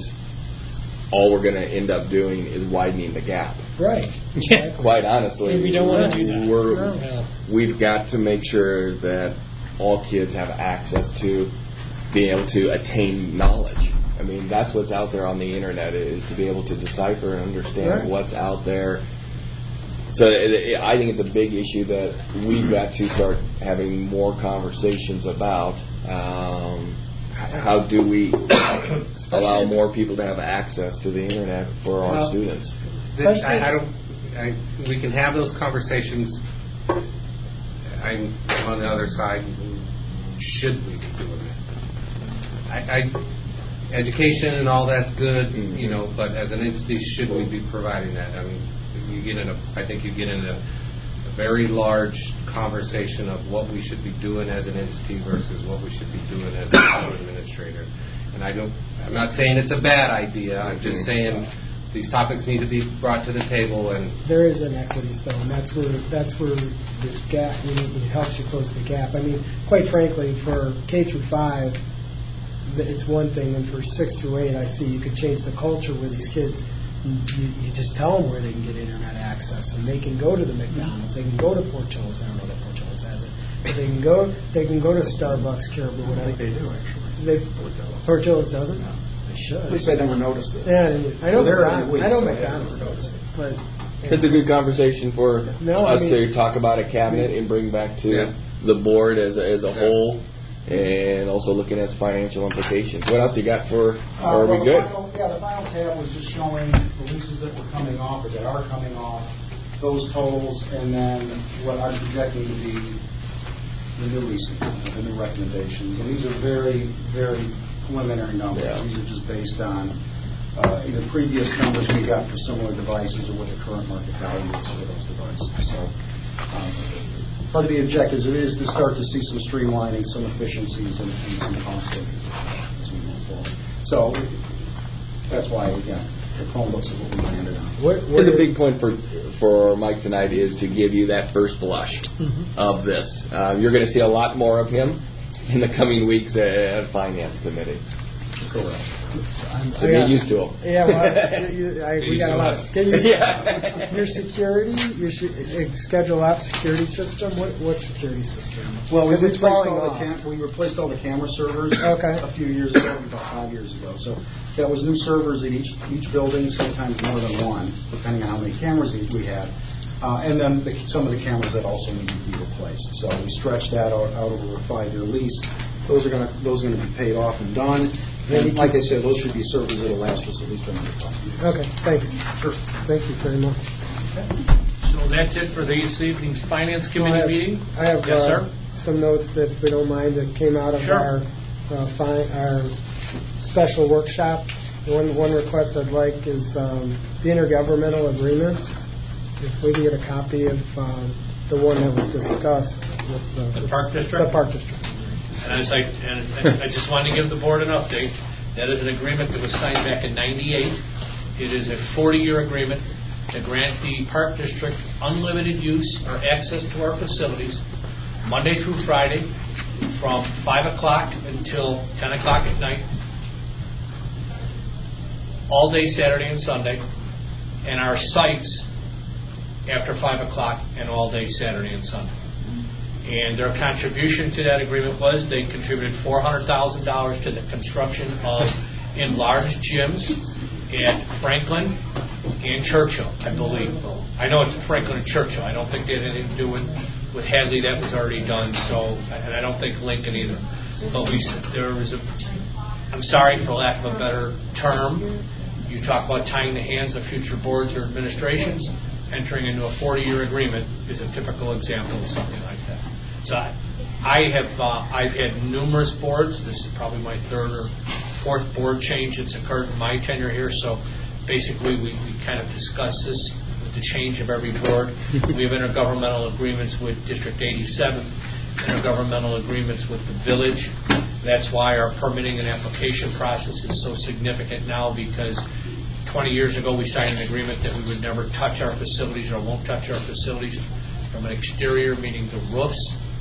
all we're going to end up doing is widening the gap. Right. Yeah. Quite honestly. And we don't want to do that. We're, no. We've got to make sure that all kids have access to being able to attain knowledge. I mean, that's what's out there on the internet, is to be able to decipher and understand right. what's out there. So it, it, I think it's a big issue that we've got to start having more conversations about. Um, how do we allow more people to have access to the internet for our well, students? This, I, I don't. I, we can have those conversations. I'm on the other side. Should we be doing that? I. I Education and all that's good, mm-hmm. you know, but as an entity, should we be providing that? I mean, you get in a, I think you get in a, a very large conversation of what we should be doing as an entity versus what we should be doing as a school administrator. And I don't, I'm not saying it's a bad idea. I'm just saying these topics need to be brought to the table. And there is inequities, though, and that's where that's where this gap, you know, it helps you close the gap. I mean, quite frankly, for K through five. It's one thing, and for six through eight, I see you could change the culture where these kids, you, you just tell them where they can get internet access, and they can go to the McDonald's, they can go to Portillo's. I don't know that Portillo's has it, but they can go, they can go to Starbucks, Caribou, whatever. I think they do actually. They, Portillo's. Portillo's doesn't. No. They should. At least I never noticed it. Yeah, I know. Well, McDonald's, week, I know so McDonald's does, but. It's a good conversation for no, us I mean, to talk about a cabinet and bring back to yeah. the board as a, as a yeah. whole. And also looking at financial implications. What else you got for, uh, or are well, we good? Final, yeah, the final tab was just showing the leases that were coming off or that are coming off, those totals, and then what I'm projecting to be the new leasing, the new recommendations. And these are very, very preliminary numbers. Yeah. These are just based on uh, either previous numbers we got for similar devices or what the current market value is for those devices. So. Um, Part of the objective is to start to see some streamlining, some efficiencies, and, and some cost savings as we move forward. So that's why, again, the Chromebooks are what we landed on. What, what and the big point for for Mike tonight is to give you that first blush mm-hmm. of this. Uh, you're going to see a lot more of him in the coming weeks at Finance Committee. Correct. I'm, so get used to them. Yeah, well, you, I, we got a lot. Of, you, yeah. Your security, your Schedule F security system. What what security system? Well, we replaced all the cam- we replaced all the camera servers okay. a few years ago, about five years ago. So that was new servers at each each building, sometimes more than one, depending on how many cameras we had. Uh, and then the, some of the cameras that also needed to be replaced. So we stretched that out, out over a five-year lease. those are going to, those are going to be paid off and done. And like I said, those should be services that'll last us at least another five years. Okay, thanks. Sure. Thank you very much. So that's it for this evening's Finance Well, I Committee have- meeting? I have Yes, uh, sir. some notes that, if we don't mind, that came out of Sure. our uh, fi- our special workshop. One one request I'd like is um, the intergovernmental agreements. If we can get a copy of um, the one that was discussed with the, The Park District? The Park District. And as I, and and I just wanted to give the board an update. That is an agreement that was signed back in ninety-eight. It is a forty-year agreement to grant the Park District unlimited use or access to our facilities Monday through Friday from five o'clock until ten o'clock at night, all day Saturday and Sunday, and our sites after five o'clock and all day Saturday and Sunday. And their contribution to that agreement was they contributed four hundred thousand dollars to the construction of enlarged gyms at Franklin and Churchill, I believe. I know it's Franklin and Churchill. I don't think they had anything to do with, with Hadley. That was already done. So, and I don't think Lincoln either. But we, there was a, I'm sorry for lack of a better term, you talk about tying the hands of future boards or administrations. Entering into a forty-year agreement is a typical example of something like that. So I, I have uh, I've had numerous boards. This is probably my third or fourth board change that's occurred in my tenure here. So basically, we, we kind of discuss this with the change of every board. We have intergovernmental agreements with District eighty-seven, intergovernmental agreements with the village. That's why our permitting and application process is so significant now, because twenty years ago we signed an agreement that we would never touch our facilities or won't touch our facilities from an exterior, meaning the roofs,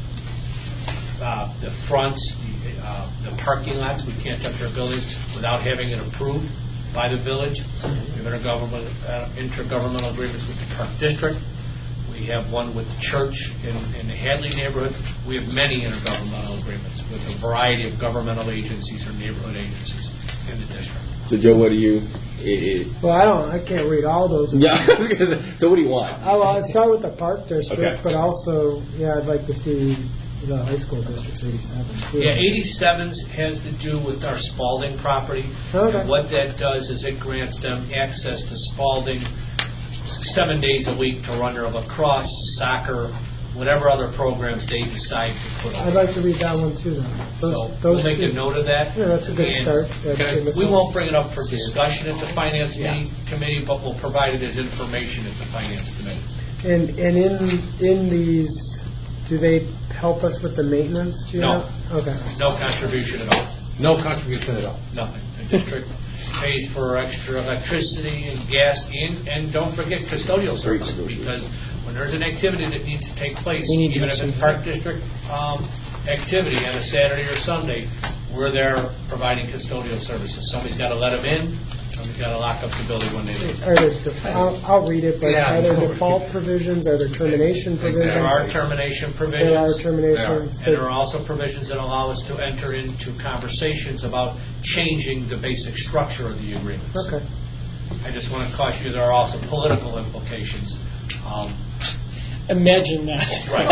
uh, the fronts, the, uh, the parking lots. We can't touch our buildings without having it approved by the village. We have intergovernmental, uh, intergovernmental agreements with the Park District. We have one with the church in, in the Hadley neighborhood. We have many intergovernmental agreements with a variety of governmental agencies or neighborhood agencies in the district. So, Joe, what do you... It, Well, I don't. I can't read all those. yeah. So what do you want? I, well, I'd start with the Park District, Okay. but also, yeah, I'd like to see the high school districts, eighty-seven. too. Yeah, eighty-sevens has to do with our Spalding property. Okay. And what that does is it grants them access to Spalding seven days a week to run their lacrosse, soccer, whatever other programs they decide to put on. I'd like to read that one too, then. Those, So those we'll make two. a note of that. Yeah, that's a good And start. That's okay, good, Mister we won't bring it up for discussion at the Finance meeting, Committee, but we'll provide it as information at the Finance Committee. And and in in these, do they help us with the maintenance? Do you No. know? Okay. No contribution at all. No contribution at all. Nothing. The district pays for extra electricity and gas, and, and don't forget custodial services, because when there's an activity that needs to take place, We need to even have if it's some- Park District um, activity on a Saturday or Sunday, we're there providing custodial services. Somebody's got to let them in, somebody's got to lock up the building when they leave. Are there, def- I'll, I'll read it, but Yeah, are there no. default provisions? Are there termination provisions? There are termination provisions. There are terminations. And there are also provisions that allow us to enter into conversations about changing the basic structure of the agreements. Okay. I just want to caution you, there are also political implications. Um, Imagine that. Right,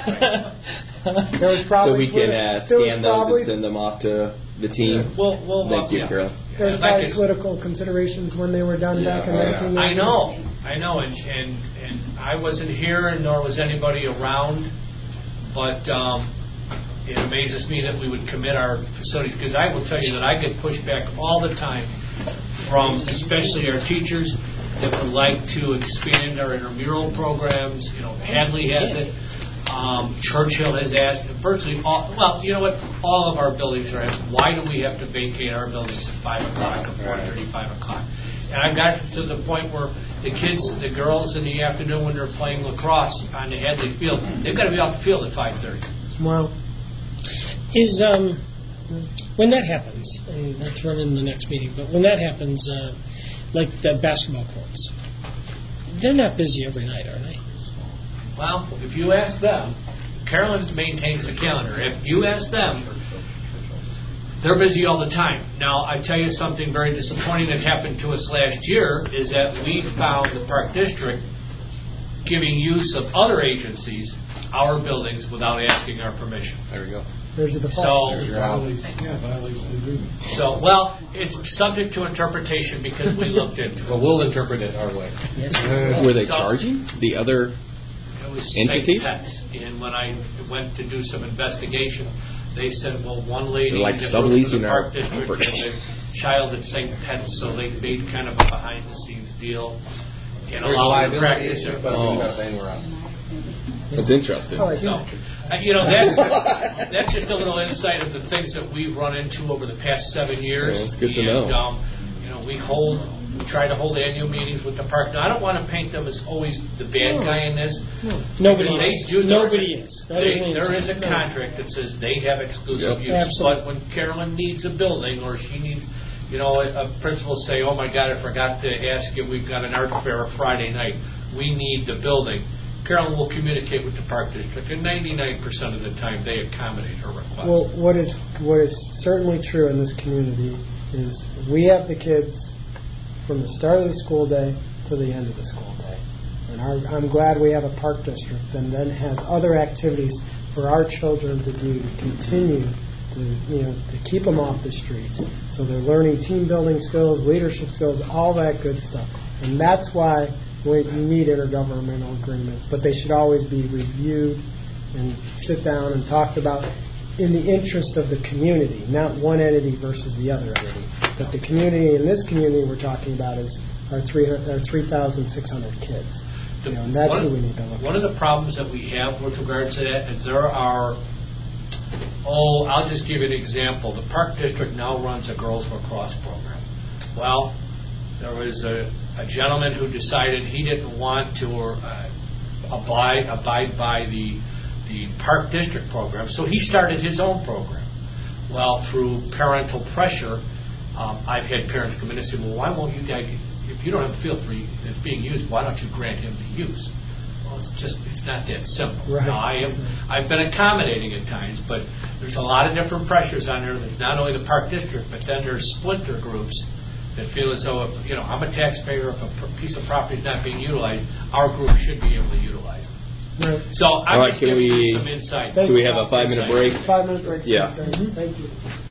right, There was probably So we can politi- uh, there was scan those probably, and send them off to the team. We'll, we'll, Thank you, yeah. Carol. there was Like probably it's- political considerations when they were done Yeah, back in oh, yeah. nineteen eighty. I know, I know, and, and, and I wasn't here, and nor was anybody around, but um, it amazes me that we would commit our facilities, because I will tell you that I get pushed back all the time from especially our teachers that would like to expand our intramural programs. You know, Hadley has it. Um, Churchill has asked. Virtually all, well, you know what? All of our buildings are asked, why do we have to vacate our buildings at five o'clock or four thirty, five o'clock? And I've got to the point where the kids, the girls in the afternoon when they're playing lacrosse on the Hadley field, they've got to be off the field at five thirty. Well, Is um, when that happens, and not to run in the next meeting, but when that happens, uh, like the basketball courts, they're not busy every night, are they? Well, if you ask them, Carolyn maintains the calendar. If you ask them, they're busy all the time. Now, I tell you something very disappointing that happened to us last year is that we found the Park District giving use of other agencies, our buildings, without asking our permission. There we go. There's a So, default. Violates, yeah, violates the agreement. so, well, it's subject to interpretation because we looked into it. But we'll interpret it our way. Were they So- charging the other? It was Entities? Saint Pets. And when I went to do some investigation, they said, well, one lady They're like that works for subleasing the our park district property. and the child at Saint Pets, so they made kind of a behind-the-scenes deal and There's a allowed the liability practice. issue, but Oh. we got to bang around. That's interesting. Oh, I So, think- uh, you know, that's, that's just a little insight of the things that we've run into over the past seven years. Yeah, that's good to and, know. Um, you know, we hold, we try to hold annual meetings with the park. Now, I don't want to paint them as always the bad guy in this. Nobody Because they is. do- there Nobody a- is. That they- isn't There is a intentional. contract that says they have exclusive Yep. use. Absolutely. But when Carolyn needs a building, or she needs, you know, a a principal say, oh my God, I forgot to ask you, we've got an art fair Friday night. We need the building. Carolyn will communicate with the park district, and ninety-nine percent of the time, they accommodate her request. Well, what is, what is certainly true in this community is we have the kids from the start of the school day to the end of the school day. And our, I'm glad we have a park district that then has other activities for our children to do to continue to, you know, to keep them off the streets. So they're learning team building skills, leadership skills, all that good stuff. And that's why we you need intergovernmental agreements, but they should always be reviewed and sit down and talked about in the interest of the community, not one entity versus the other entity. But the community, in this community we're talking about, is our three our three thousand six hundred kids. You know, and that's One- who we need to look One at. of the problems that we have with regard to that is there are, oh, I'll just give you an example. The park district now runs a girls lacrosse program. Well, there was a, a gentleman who decided he didn't want to uh, abide, abide by the the park district program, so he started his own program. Well, through parental pressure, um, I've had parents come in and say, well, why won't you guys, if you don't have a field for you, it's being used, why don't you grant him the use? Well, it's just, it's not that simple. Right. Now, I have, I've been accommodating at times, but there's a lot of different pressures on there. There's not only the park district, but then there's splinter groups that feel as though, if, you know, I'm a taxpayer, if a p- piece of property is not being utilized, our group should be able to utilize it. Right. So I'm All right, just can giving we- you some insight. Do we have a five-minute break? Five minute break. Yeah. Thank you.